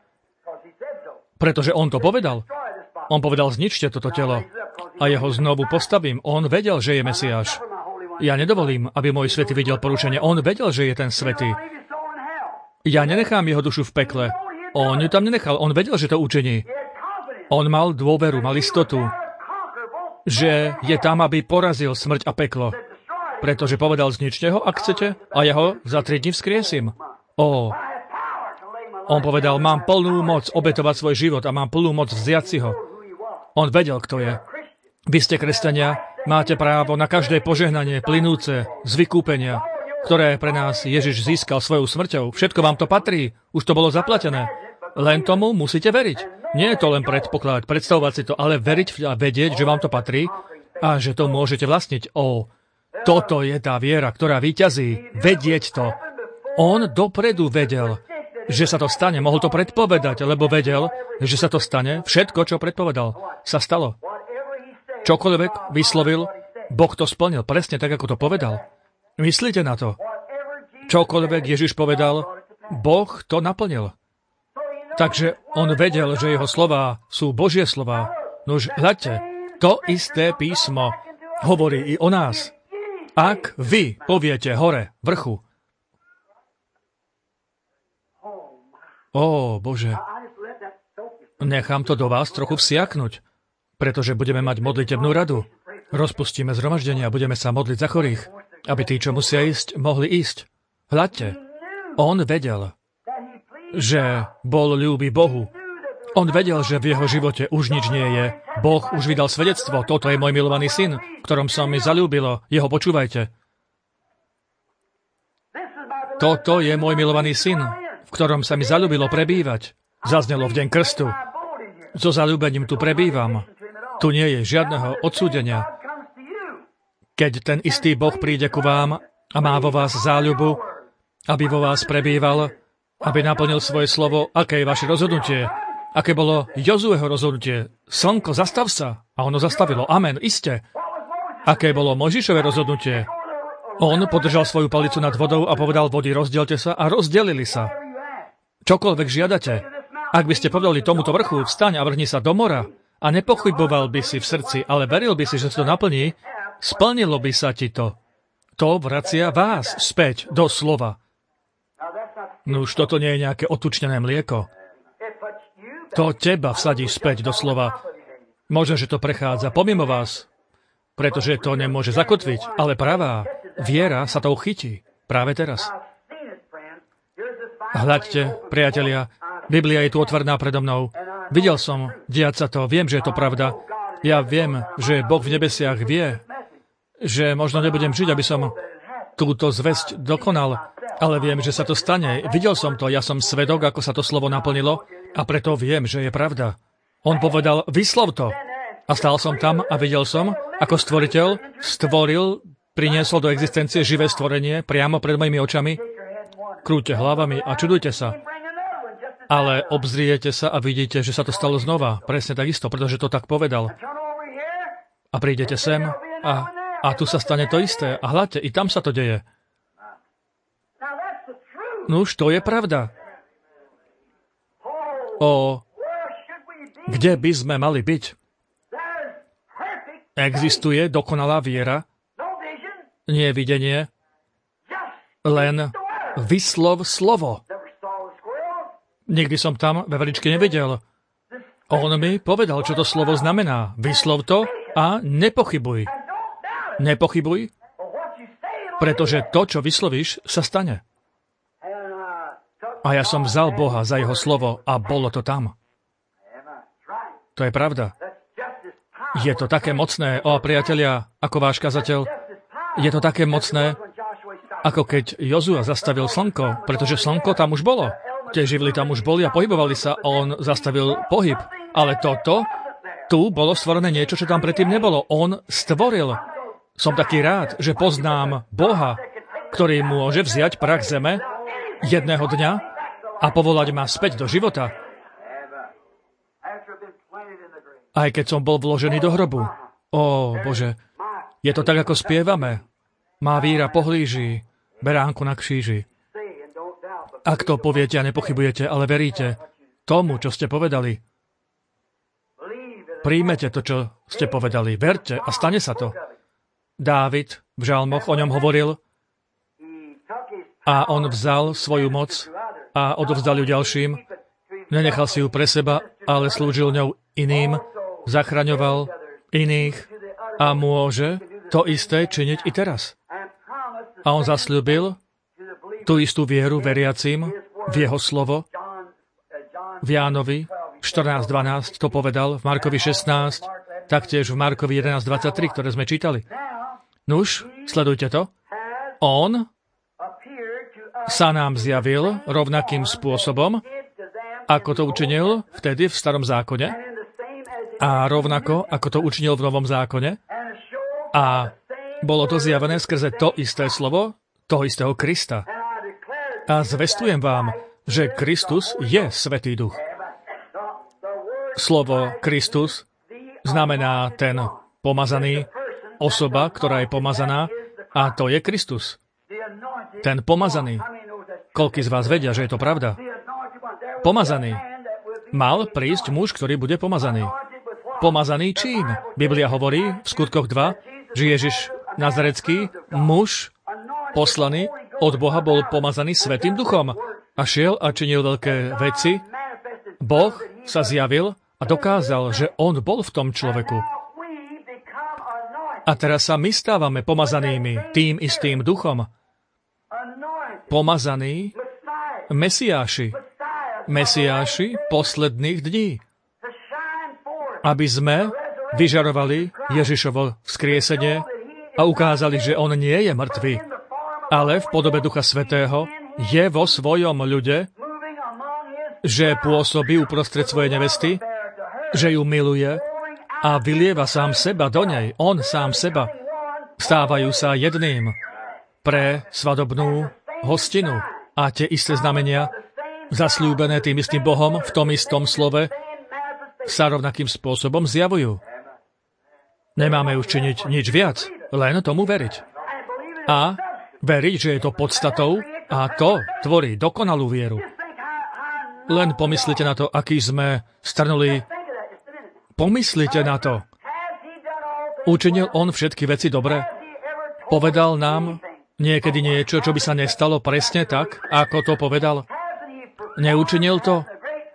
pretože on to povedal. On povedal, zničte toto telo a jeho znovu postavím. On vedel, že je Mesiáš. Ja nedovolím, aby môj svätý videl porušenie. On vedel, že je ten svätý. Ja nenechám jeho dušu v pekle. On ju tam nenechal. On vedel, že to učiní. On mal dôveru, mal istotu, že je tam, aby porazil smrť a peklo. Pretože povedal, zničte ho, ak chcete, a ja ho za 3 dní vzkriesim. On povedal, mám plnú moc obetovať svoj život a mám plnú moc vziať si ho. On vedel, kto je. Vy ste kresťania, máte právo na každé požehnanie plynúce z vykúpenia, ktoré pre nás Ježiš získal svojou smrťou. Všetko vám to patrí, už to bolo zaplatené. Len tomu musíte veriť. Nie je to len predpokladať, predstavovať si to, ale veriť a vedieť, že vám to patrí a že to môžete vlastniť. Toto je tá viera, ktorá víťazí. Vedieť to. On dopredu vedel, že sa to stane. Mohol to predpovedať, lebo vedel, že sa to stane. Všetko, čo predpovedal, sa stalo. Čokoľvek vyslovil, Boh to splnil. Presne tak, ako to povedal. Myslíte na to? Čokoľvek Ježiš povedal, Boh to naplnil. Takže on vedel, že jeho slová sú Božie slová. Nož, hľadte, to isté písmo hovorí i o nás. Ak vy poviete hore, vrchu, Bože, nechám to do vás trochu vsiaknuť, pretože budeme mať modlitebnú radu. Rozpustíme zhromaždenie a budeme sa modliť za chorých, aby tí, čo musia ísť, mohli ísť. Hľadte, on vedel, že bol ľúby Bohu. On vedel, že v jeho živote už nič nie je. Boh už vydal svedectvo. Toto je môj milovaný syn, v ktorom sa mi zaľúbilo. Jeho počúvajte. Toto je môj milovaný syn, v ktorom sa mi zaľúbilo prebývať. Zaznelo v deň krstu. So zaľúbením tu prebývam. Tu nie je žiadneho odsúdenia. Keď ten istý Boh príde ku vám a má vo vás záľubu, aby vo vás prebýval, aby naplnil svoje slovo, aké je vaše rozhodnutie? Aké bolo Jozueho rozhodnutie? Slnko, zastav sa. A ono zastavilo. Amen, iste. Aké bolo Mojžišové rozhodnutie? On podržal svoju palicu nad vodou a povedal vody, rozdielte sa a rozdelili sa. Čokoľvek žiadate. Ak by ste povedali tomuto vrchu, vstaň a vrhni sa do mora a nepochyboval by si v srdci, ale veril by si, že sa to naplní, splnilo by sa ti to. To vracia vás späť do slova. No už toto nie je nejaké otučnené mlieko. To teba vsadí späť do slova. Možno, že to prechádza pomimo vás, pretože to nemôže zakotviť, ale pravá viera sa tou chytí práve teraz. Hľadte, priatelia, Biblia je tu otvorená predo mnou. Videl som diať sa to, viem, že je to pravda. Ja viem, že Boh v nebesiach vie, že možno nebudem žiť, aby som túto zvesť dokonal, ale viem, že sa to stane. Videl som to, ja som svedok, ako sa to slovo naplnilo a preto viem, že je pravda. On povedal, vyslov to. A stál som tam a videl som, ako stvoriteľ stvoril, priniesol do existencie živé stvorenie priamo pred mojimi očami. Krúťte hlavami a čudujte sa. Ale obzriete sa a vidíte, že sa to stalo znova. Presne tak isto, pretože to tak povedal. A prídete sem a tu sa stane to isté. A hľadte, i tam sa to deje. Nuž, to je pravda. Kde by sme mali byť? Existuje dokonalá viera, nie videnie, len vyslov slovo. Nikdy som tam ve veličke nevidel. On mi povedal, čo to slovo znamená. Vyslov to a nepochybuj. Nepochybuj, pretože to, čo vyslovíš, sa stane. A ja som vzal Boha za jeho slovo a bolo to tam. To je pravda. Je to také mocné, priatelia, ako váš kazateľ, je to také mocné, ako keď Jozua zastavil slnko, pretože slnko tam už bolo. Tie živly tam už boli a pohybovali sa, on zastavil pohyb. Ale tu bolo stvorené niečo, čo tam predtým nebolo. On stvoril. Som taký rád, že poznám Boha, ktorý môže vziať prach zeme jedného dňa a povolať ma späť do života. Aj keď som bol vložený do hrobu. Bože, je to tak, ako spievame. Má víra pohlíži, beránku na kříži. Ak to poviete a nepochybujete, ale veríte tomu, čo ste povedali, príjmete to, čo ste povedali, verte a stane sa to. Dávid v žalmoch o ňom hovoril a on vzal svoju moc a odovzdal ju ďalším. Nenechal si ju pre seba, ale slúžil ňou iným, zachraňoval iných a môže to isté činiť i teraz. A on zasľúbil tú istú vieru veriacim v jeho slovo. V Jánovi 14.12 to povedal, v Markovi 16, taktiež v Markovi 11.23, ktoré sme čítali. Nuž, sledujte to. On sa nám zjavil rovnakým spôsobom, ako to učinil vtedy v Starom zákone a rovnako, ako to učinil v Novom zákone. A bolo to zjavené skrze to isté slovo, toho istého Krista. A zvestujem vám, že Kristus je Svätý Duch. Slovo Kristus znamená ten pomazaný, osoba, ktorá je pomazaná, a to je Kristus. Ten pomazaný. Koľký z vás vedia, že je to pravda? Pomazaný. Mal prísť muž, ktorý bude pomazaný. Pomazaný čím? Biblia hovorí v Skutkoch 2, že Ježiš nazarecký muž, poslaný od Boha, bol pomazaný Svätým Duchom a šiel a činil veľké veci. Boh sa zjavil a dokázal, že on bol v tom človeku. A teraz sa my stávame pomazanými tým istým duchom. Pomazaní Mesiáši posledných dní. Aby sme vyžarovali Ježišovo vzkriesenie a ukázali, že on nie je mŕtvy, ale v podobe Ducha Svätého je vo svojom ľude, že pôsobí uprostred svojej nevesty, že ju miluje a vylieva sám seba do nej, on sám seba. Stávajú sa jedným pre svadobnú hostinu a tie isté znamenia, zasľúbené tým istým Bohom v tom istom slove, sa rovnakým spôsobom zjavujú. Nemáme už činiť nič viac, len tomu veriť. A veriť, že je to podstatou a to tvorí dokonalú vieru. Len pomyslite na to, aký sme strnuli. Pomyslite na to. Učinil on všetky veci dobre? Povedal nám niekedy niečo, čo by sa nestalo presne tak, ako to povedal? Neučinil to?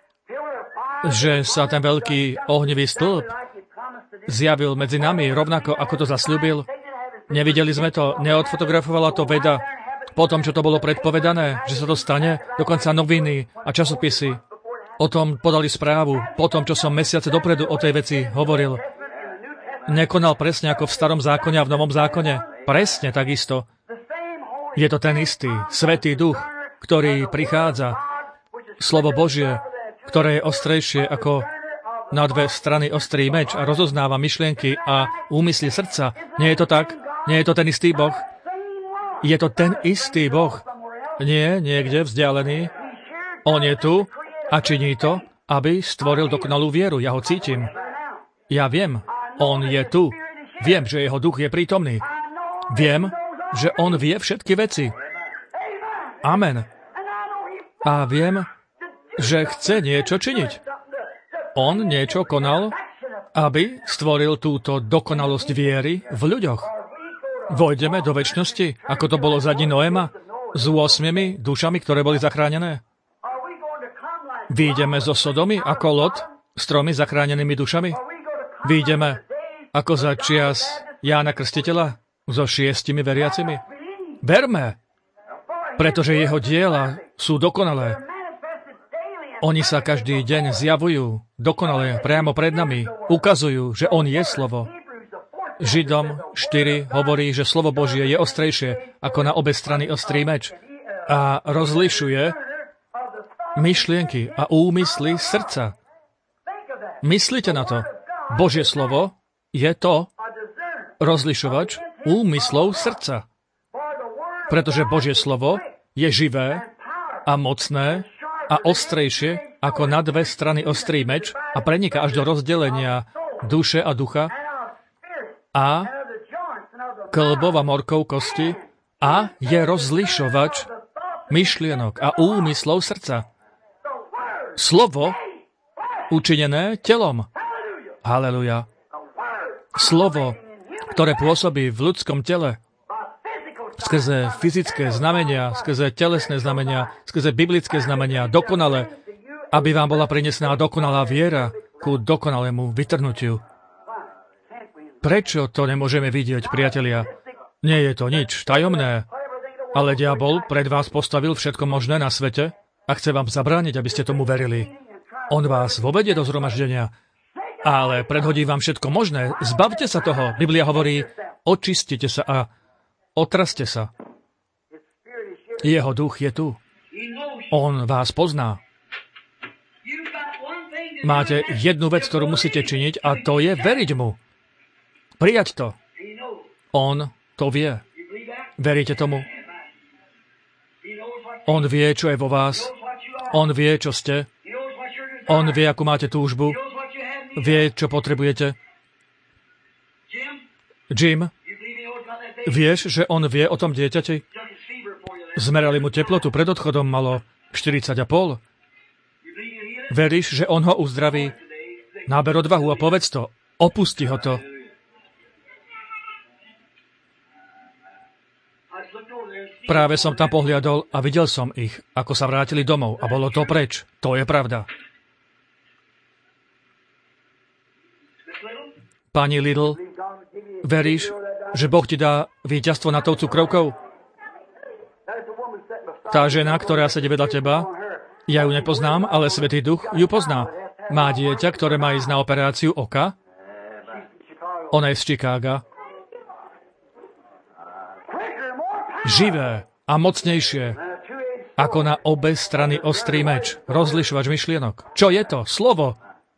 Že sa ten veľký ohnivý stĺp zjavil medzi nami, rovnako ako to zasľúbil? Nevideli sme to, neodfotografovala to veda, po tom, čo to bolo predpovedané, že sa to stane, dokonca noviny a časopisy o tom podali správu, po tom, čo som mesiace dopredu o tej veci hovoril. Nekonal presne ako v starom zákone a v novom zákone. Presne takisto. Je to ten istý, Svätý Duch, ktorý prichádza, slovo Božie, ktoré je ostrejšie ako na dve strany ostrý meč a rozoznáva myšlienky a úmysly srdca. Nie je to tak? Nie je to ten istý Boh? Je to ten istý Boh. Nie, niekde vzdialený. On je tu a činí to, aby stvoril dokonalú vieru. Ja ho cítim. Ja viem, on je tu. Viem, že jeho duch je prítomný. Viem, že on vie všetky veci. Amen. A viem, že chce niečo činiť. On niečo konal, aby stvoril túto dokonalosť viery v ľuďoch. Vojdeme do večnosti, ako to bolo za dní Noéma, s 8 dušami, ktoré boli zachránené. Vyjdeme zo Sodomy ako Lot s 3 zachránenými dušami. Vyjdeme ako za čias Jána Krstiteľa so 6 veriacimi. Verme, pretože jeho diela sú dokonalé. Oni sa každý deň zjavujú dokonale priamo pred nami. Ukazujú, že on je slovo. Židom 4 hovorí, že slovo Božie je ostrejšie ako na obe strany ostrý meč a rozlišuje myšlienky a úmysly srdca. Myslite na to. Božie slovo je to rozlišovač úmyslov srdca. Pretože Božie slovo je živé a mocné a ostrejšie ako na 2 strany ostrý meč a preniká až do rozdelenia duše a ducha a kĺbov a morkov kosti a je rozlišovač myšlienok a úmyslov srdca. Slovo učinené telom. Haleluja. Slovo, ktoré pôsobí v ľudskom tele, skrze fyzické znamenia, skrze telesné znamenia, skrze biblické znamenia, dokonale, aby vám bola prinesená dokonalá viera ku dokonalému vytrhnutiu. Prečo to nemôžeme vidieť, priatelia? Nie je to nič tajomné, ale diabol pred vás postavil všetko možné na svete a chce vám zabrániť, aby ste tomu verili. On vás vovedie do zhromaždenia, ale predhodí vám všetko možné. Zbavte sa toho. Biblia hovorí, očistite sa a otraste sa. Jeho duch je tu. On vás pozná. Máte jednu vec, ktorú musíte činiť, a to je veriť mu. Prijať to. On to vie. Veríte tomu? On vie, čo je vo vás. On vie, čo ste. On vie, akú máte túžbu. Vie, čo potrebujete. Jim, vieš, že on vie o tom dieťati? Zmerali mu teplotu, pred odchodom malo 40,5. Veríš, že on ho uzdraví? Náber odvahu a povedz to. Opusti ho to. Práve som tam pohliadol a videl som ich, ako sa vrátili domov a bolo to preč. To je pravda. Pani Little, veríš, že Boh ti dá víťazstvo nad tou cukrovkou? Tá žena, ktorá sedí vedľa teba, ja ju nepoznám, ale Svätý Duch ju pozná. Má dieťa, ktoré má ísť na operáciu oka. Ona je z Chicaga. Živé a mocnejšie, ako na obe strany ostrý meč, rozlišovač myšlienok. Čo je to? Slovo.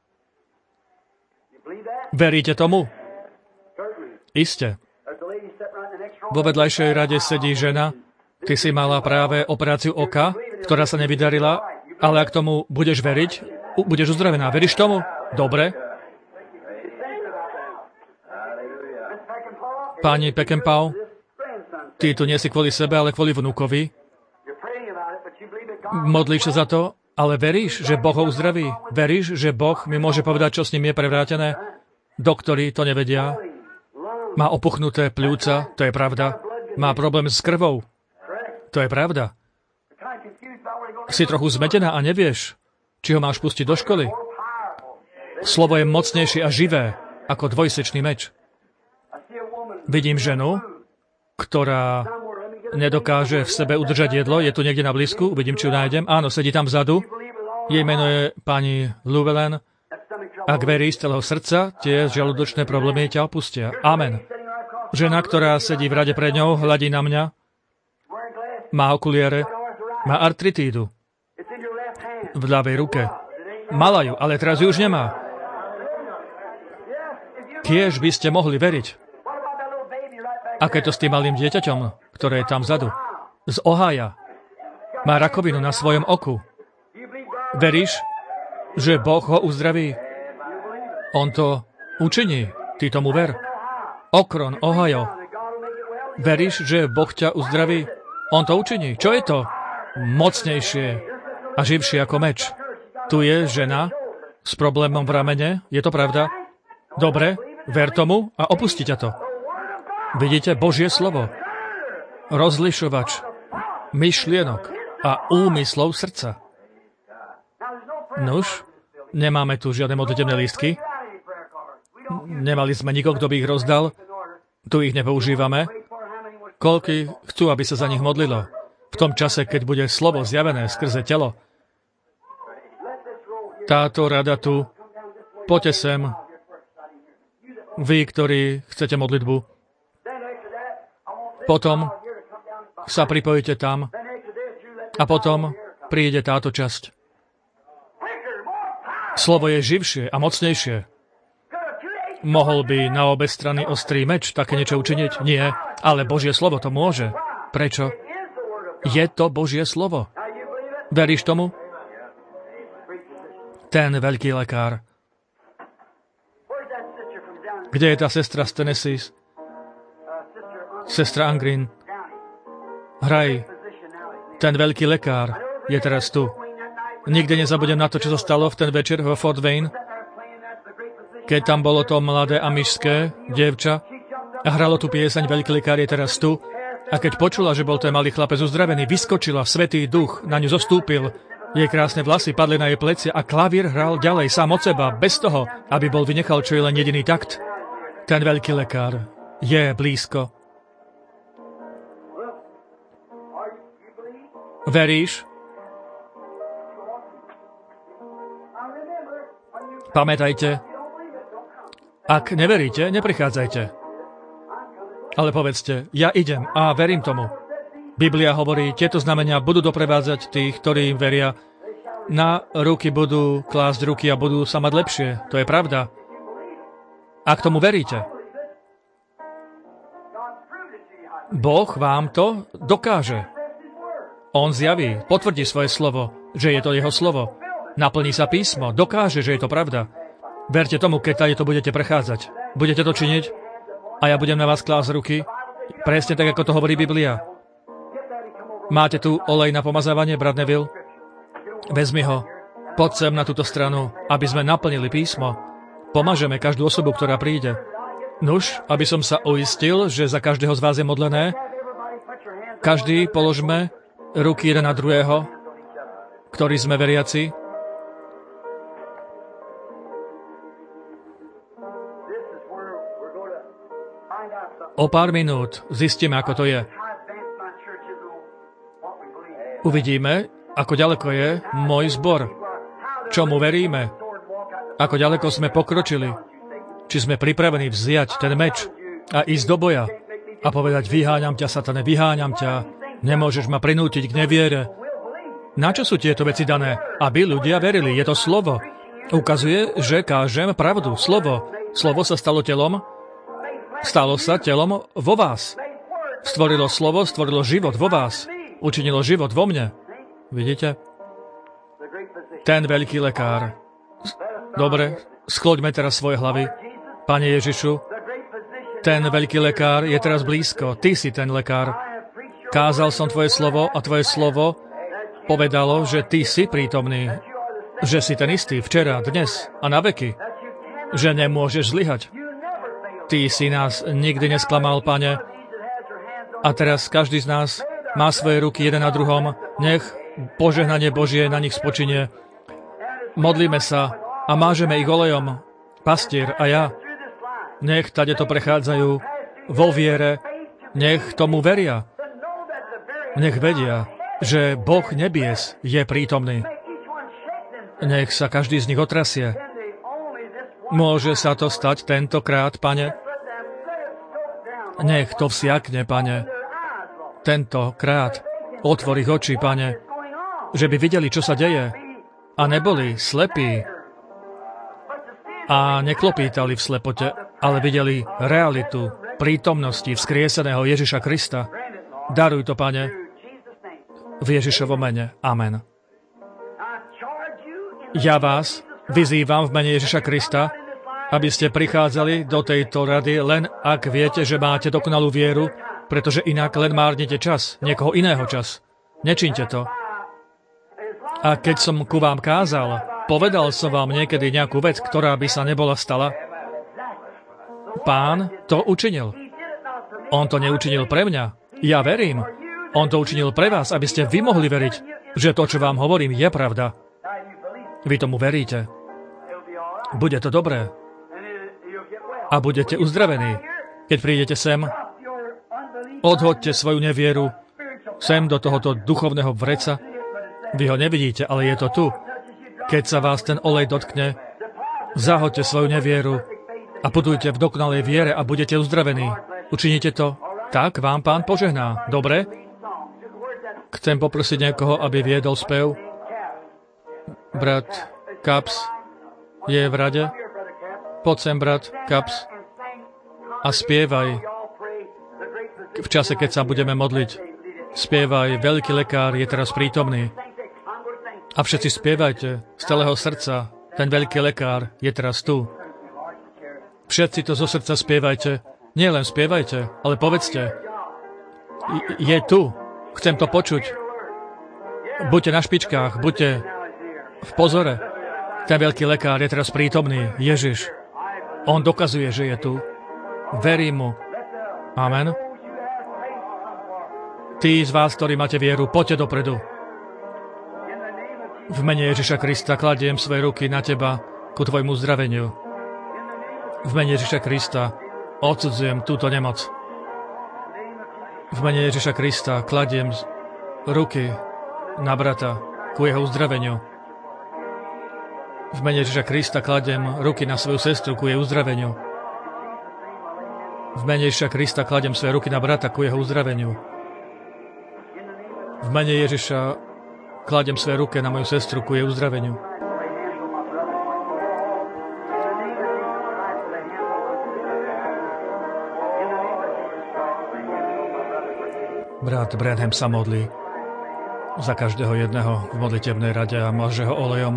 Veríte tomu? Iste. Vo vedľajšej rade sedí žena. Ty si mala práve operáciu oka, ktorá sa nevydarila, ale ak tomu budeš veriť, budeš uzdravená. Veríš tomu? Dobre. Pani Peckenpau, ty tu nie si kvôli sebe, ale kvôli vnúkovi. Modlíš sa za to, ale veríš, že Boh ho uzdraví? Veríš, že Boh mi môže povedať, čo s ním je prevrátené? Doktori to nevedia. Má opuchnuté pľúca, to je pravda. Má problém s krvou. To je pravda. Si trochu zmetená a nevieš, či ho máš pustiť do školy. Slovo je mocnejšie a živé, ako dvojsečný meč. Vidím ženu, ktorá nedokáže v sebe udržať jedlo. Je tu niekde na blízku, uvidím, či ju nájdem. Áno, sedí tam vzadu. Jej meno je pani Llewellyn. Ak verí z celého srdca, tie žalúdočné problémy ťa opustia. Amen. Žena, ktorá sedí v rade pred ňou, hľadí na mňa, má okuliare, má artritídu v ľavej ruke. Mala ju, ale teraz ju už nemá. Kiež by ste mohli veriť. Aké to s tým malým dieťaťom, ktoré je tam vzadu? Z Ohája. Má rakovinu na svojom oku. Veríš, že Boh ho uzdraví? On to učiní. Ty tomu ver. Okron, Ohio. Veríš, že Boh ťa uzdraví? On to učiní. Čo je to? Mocnejšie a živšie ako meč. Tu je žena s problémom v ramene. Je to pravda? Dobre, ver tomu a opusti ťa to. Vidíte, Božie slovo. Rozlišovač myšlienok a úmyslov srdca. Nuž, nemáme tu žiadne modlitebné lístky. Nemali sme nikoho, kto by ich rozdal. Tu ich nepoužívame. Koľky chcú, aby sa za nich modlilo? V tom čase, keď bude slovo zjavené skrze telo. Táto rada tu, poďte sem, vy, ktorí chcete modlitbu. Potom sa pripojíte tam a potom príde táto časť. Slovo je živšie a mocnejšie. Mohol by na obe strany ostrý meč také niečo učiniť? Nie, ale Božie slovo to môže. Prečo? Je to Božie slovo. Veríš tomu? Ten veľký lekár. Kde je tá sestra z Tennessee? Sestra Angrin. Hraj. Ten veľký lekár je teraz tu. Nikdy nezabudem na to, čo sa stalo v ten večer vo Fort Wayne, keď tam bolo to mladé amišské dievča a hralo tu pieseň Veľký lekár je teraz tu. A keď počula, že bol ten malý chlapec uzdravený, vyskočila, Svätý Duch na ňu zostúpil, jej krásne vlasy padli na jej plecia a klavír hral ďalej sám od seba, bez toho, aby bol vynechal čo je len jediný takt. Ten veľký lekár je blízko. Veríš? Pamätajte, ak neveríte, neprichádzajte. Ale povedzte, ja idem a verím tomu. Biblia hovorí, tieto znamenia budú doprevádzať tých, ktorí im veria. Na ruky budú klásť ruky a budú sa mať lepšie. To je pravda. Ak tomu veríte. Boh vám to dokáže. On zjaví, potvrdí svoje slovo, že je to jeho slovo. Naplní sa písmo, dokáže, že je to pravda. Verte tomu, keď tady to budete prechádzať. Budete to činiť a ja budem na vás klásť ruky. Presne tak, ako to hovorí Biblia. Máte tu olej na pomazávanie, brat Neville? Vezmi ho. Poď sem na túto stranu, aby sme naplnili písmo. Pomažeme každú osobu, ktorá príde. Nuž, aby som sa uistil, že za každého z vás je modlené, Každý položme ruky jeden na druhého, ktorí sme veriaci. O pár minút zistíme, ako to je. Uvidíme, ako ďaleko je môj zbor. Čomu veríme? Ako ďaleko sme pokročili? Či sme pripravení vziať ten meč a ísť do boja a povedať: vyháňam ťa, satane, vyháňam ťa, nemôžeš ma prinútiť k neviere. Na čo sú tieto veci dané? Aby ľudia verili. Je to slovo. Ukazuje, že kážem pravdu. Slovo. Slovo sa stalo telom. Stalo sa telom vo vás. Stvorilo slovo, stvorilo život vo vás. Učinilo život vo mne. Vidíte? Ten veľký lekár. Dobre, skloďme teraz svoje hlavy. Pane Ježišu, ten veľký lekár je teraz blízko. Ty si ten lekár. Kázal som tvoje slovo a tvoje slovo povedalo, že ty si prítomný. Že si ten istý včera, dnes a na veky. Že nemôžeš zlyhať. Ty si nás nikdy nesklamal, Pane. A teraz každý z nás má svoje ruky jeden na druhom. Nech požehnanie Božie na nich spočinie. Modlíme sa a mážeme ich olejom. Pastier a ja. Nech tadeto prechádzajú vo viere. Nech tomu veria. Nech vedia, že Boh nebies je prítomný. Nech sa každý z nich otrasie. Môže sa to stať tentokrát, Pane? Nech to vsiakne, Pane. Tentokrát otvor ich oči, Pane, že by videli, čo sa deje a neboli slepí a neklopítali v slepote, ale videli realitu prítomnosti vzkrieseného Ježiša Krista. Daruj to, Pane, v Ježišovom mene. Amen. Ja vás vyzývam v mene Ježiša Krista, aby ste prichádzali do tejto rady, len ak viete, že máte dokonalú vieru, pretože inak len márnite čas, niekoho iného čas. Nečinte to. A keď som ku vám kázal, povedal som vám niekedy nejakú vec, ktorá by sa nebola stala? Pán to učinil. On to neučinil pre mňa. Ja verím. On to učinil pre vás, aby ste vy mohli veriť, že to, čo vám hovorím, je pravda. Vy tomu veríte. Bude to dobré. A budete uzdravení. Keď prídete sem, odhoďte svoju nevieru sem do tohoto duchovného vreca. Vy ho nevidíte, ale je to tu. Keď sa vás ten olej dotkne, zahoďte svoju nevieru a putujte v dokonalej viere a budete uzdravení. Učinite to, tak vám Pán požehná. Dobre? Chcem poprosiť niekoho, aby viedol spev. Brat Kaps je v rade. Poď sem, brat Kaps, a spievaj v čase, keď sa budeme modliť. Spievaj, veľký lekár je teraz prítomný. A všetci spievajte z celého srdca, ten veľký lekár je teraz tu. Všetci to zo srdca spievajte. Nie len spievajte, ale povedzte. Je tu. Chcem to počuť. Buďte na špičkách, buďte v pozore. Ten veľký lekár je teraz prítomný. Ježiš. On dokazuje, že je tu. Verím mu. Amen. Tí z vás, ktorí máte vieru, poďte dopredu. V mene Ježiša Krista kladiem svoje ruky na teba ku tvojmu zdraveniu. V mene Ježiša Krista odsudzujem túto nemoc. V mene Ježiša Krista kladiem ruky na brata ku jeho uzdraveniu. V mene Ježiša Krista kladiem ruky na svoju sestru ku jej uzdraveniu. V mene Ježiša Krista kladiem svoje ruky na brata ku jeho uzdraveniu. V mene Ježiša kladiem svoje ruky na moju sestru ku jej uzdraveniu. Brat Branham sa modlí za každého jedného v modlitebnej rade a maže ho olejom.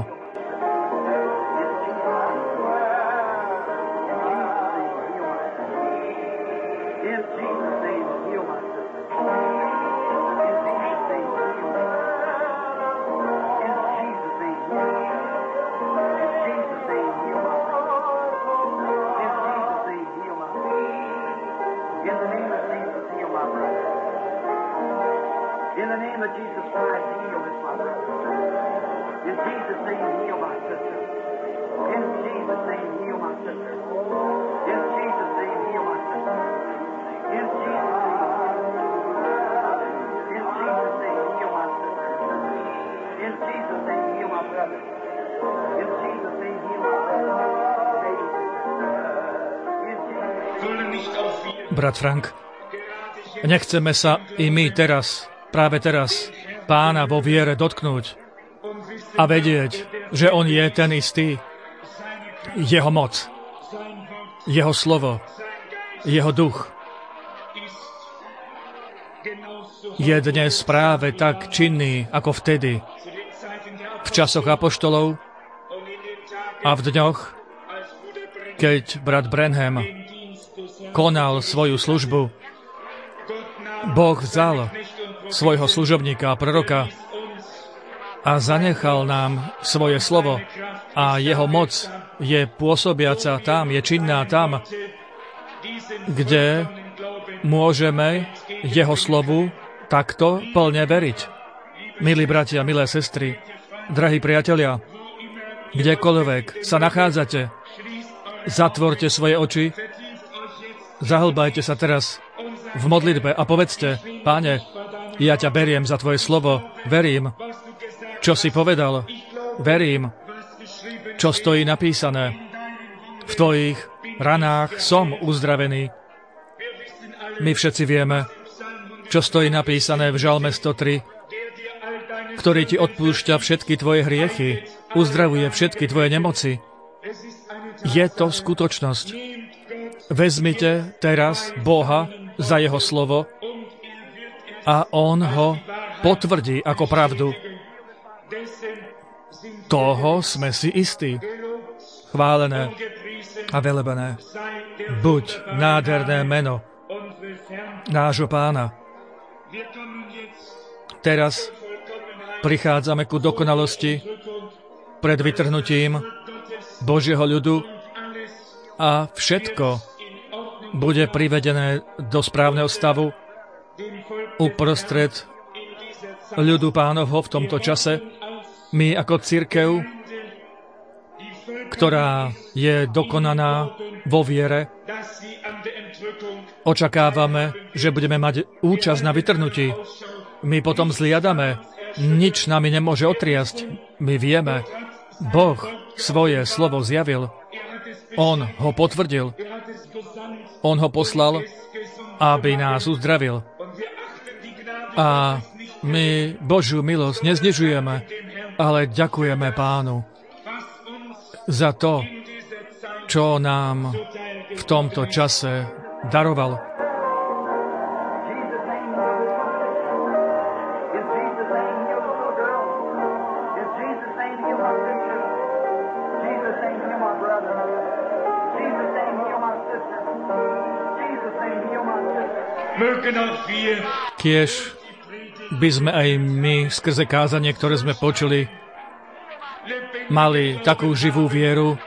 In the name of Jesus Christ, heal this my brother. In Jesus' name, heal my sister. In Jesus' name, heal my sister. In Jesus' name, heal my sister. In Jesus' name, heal my sister. In Jesus' name, heal my brother. In Jesus' name, heal my brother. Brat Frank, nechceme sa i my teraz, práve teraz, Pána vo viere dotknúť a vedieť, že On je ten istý. Jeho moc, Jeho slovo, Jeho duch je dnes práve tak činný, ako vtedy, v časoch apoštolov a v dňoch, keď brat Branham konal svoju službu. Boh vzal svojho služobníka a proroka a zanechal nám svoje slovo a jeho moc je pôsobiaca tam, je činná tam, kde môžeme jeho slovu takto plne veriť. Milí bratia, milé sestry, drahí priatelia, kdekoľvek sa nachádzate, zatvorte svoje oči, zahlbajte sa teraz v modlitbe a povedzte: Páne, ja ťa beriem za tvoje slovo, verím, čo si povedal, verím, čo stojí napísané. V tvojich ranách som uzdravený. My všetci vieme, čo stojí napísané v Žalme 103, ktorý ti odpúšťa všetky tvoje hriechy, uzdravuje všetky tvoje nemoci. Je to skutočnosť. Vezmite teraz Boha za jeho slovo a on ho potvrdí ako pravdu. Toho sme si istí. Chválené a velebené buď nádherné meno nášho Pána. Teraz prichádzame ku dokonalosti pred vytrhnutím Božieho ľudu a všetko bude privedené do správneho stavu uprostred ľudu Pánovho v tomto čase. My ako cirkev, ktorá je dokonaná vo viere, očakávame, že budeme mať účasť na vytrhnutí. My potom zliadame, nič nami nemôže otriasť. My vieme, Boh svoje slovo zjavil. On ho potvrdil. On ho poslal, aby nás uzdravil. A my Božiu milosť neznižujeme, ale ďakujeme Pánu za to, čo nám v tomto čase daroval. Kiež by sme aj my skrze kázanie, ktoré sme počuli, mali takú živú vieru,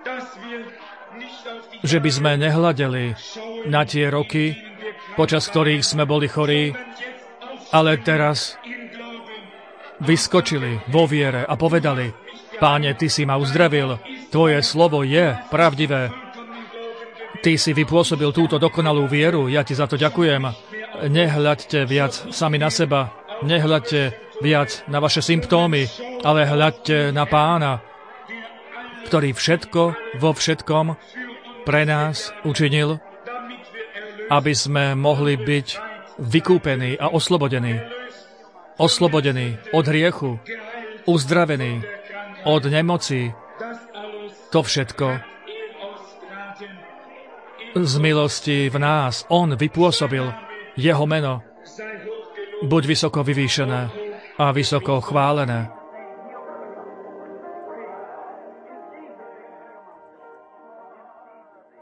že by sme nehľadeli na tie roky, počas ktorých sme boli chorí, ale teraz vyskočili vo viere a povedali: Páne, Ty si ma uzdravil, Tvoje slovo je pravdivé. Ty si vypôsobil túto dokonalú vieru, ja Ti za to ďakujem. Nehľaďte viac sami na seba, nehľaďte viac na vaše symptómy, ale hľaďte na Pána, ktorý všetko vo všetkom pre nás učinil, aby sme mohli byť vykúpení a oslobodení. Oslobodení od hriechu, uzdravení od nemocí. To všetko z milosti v nás On vypôsobil. Jeho meno buď vysoko vyvýšené a vysoko chválené.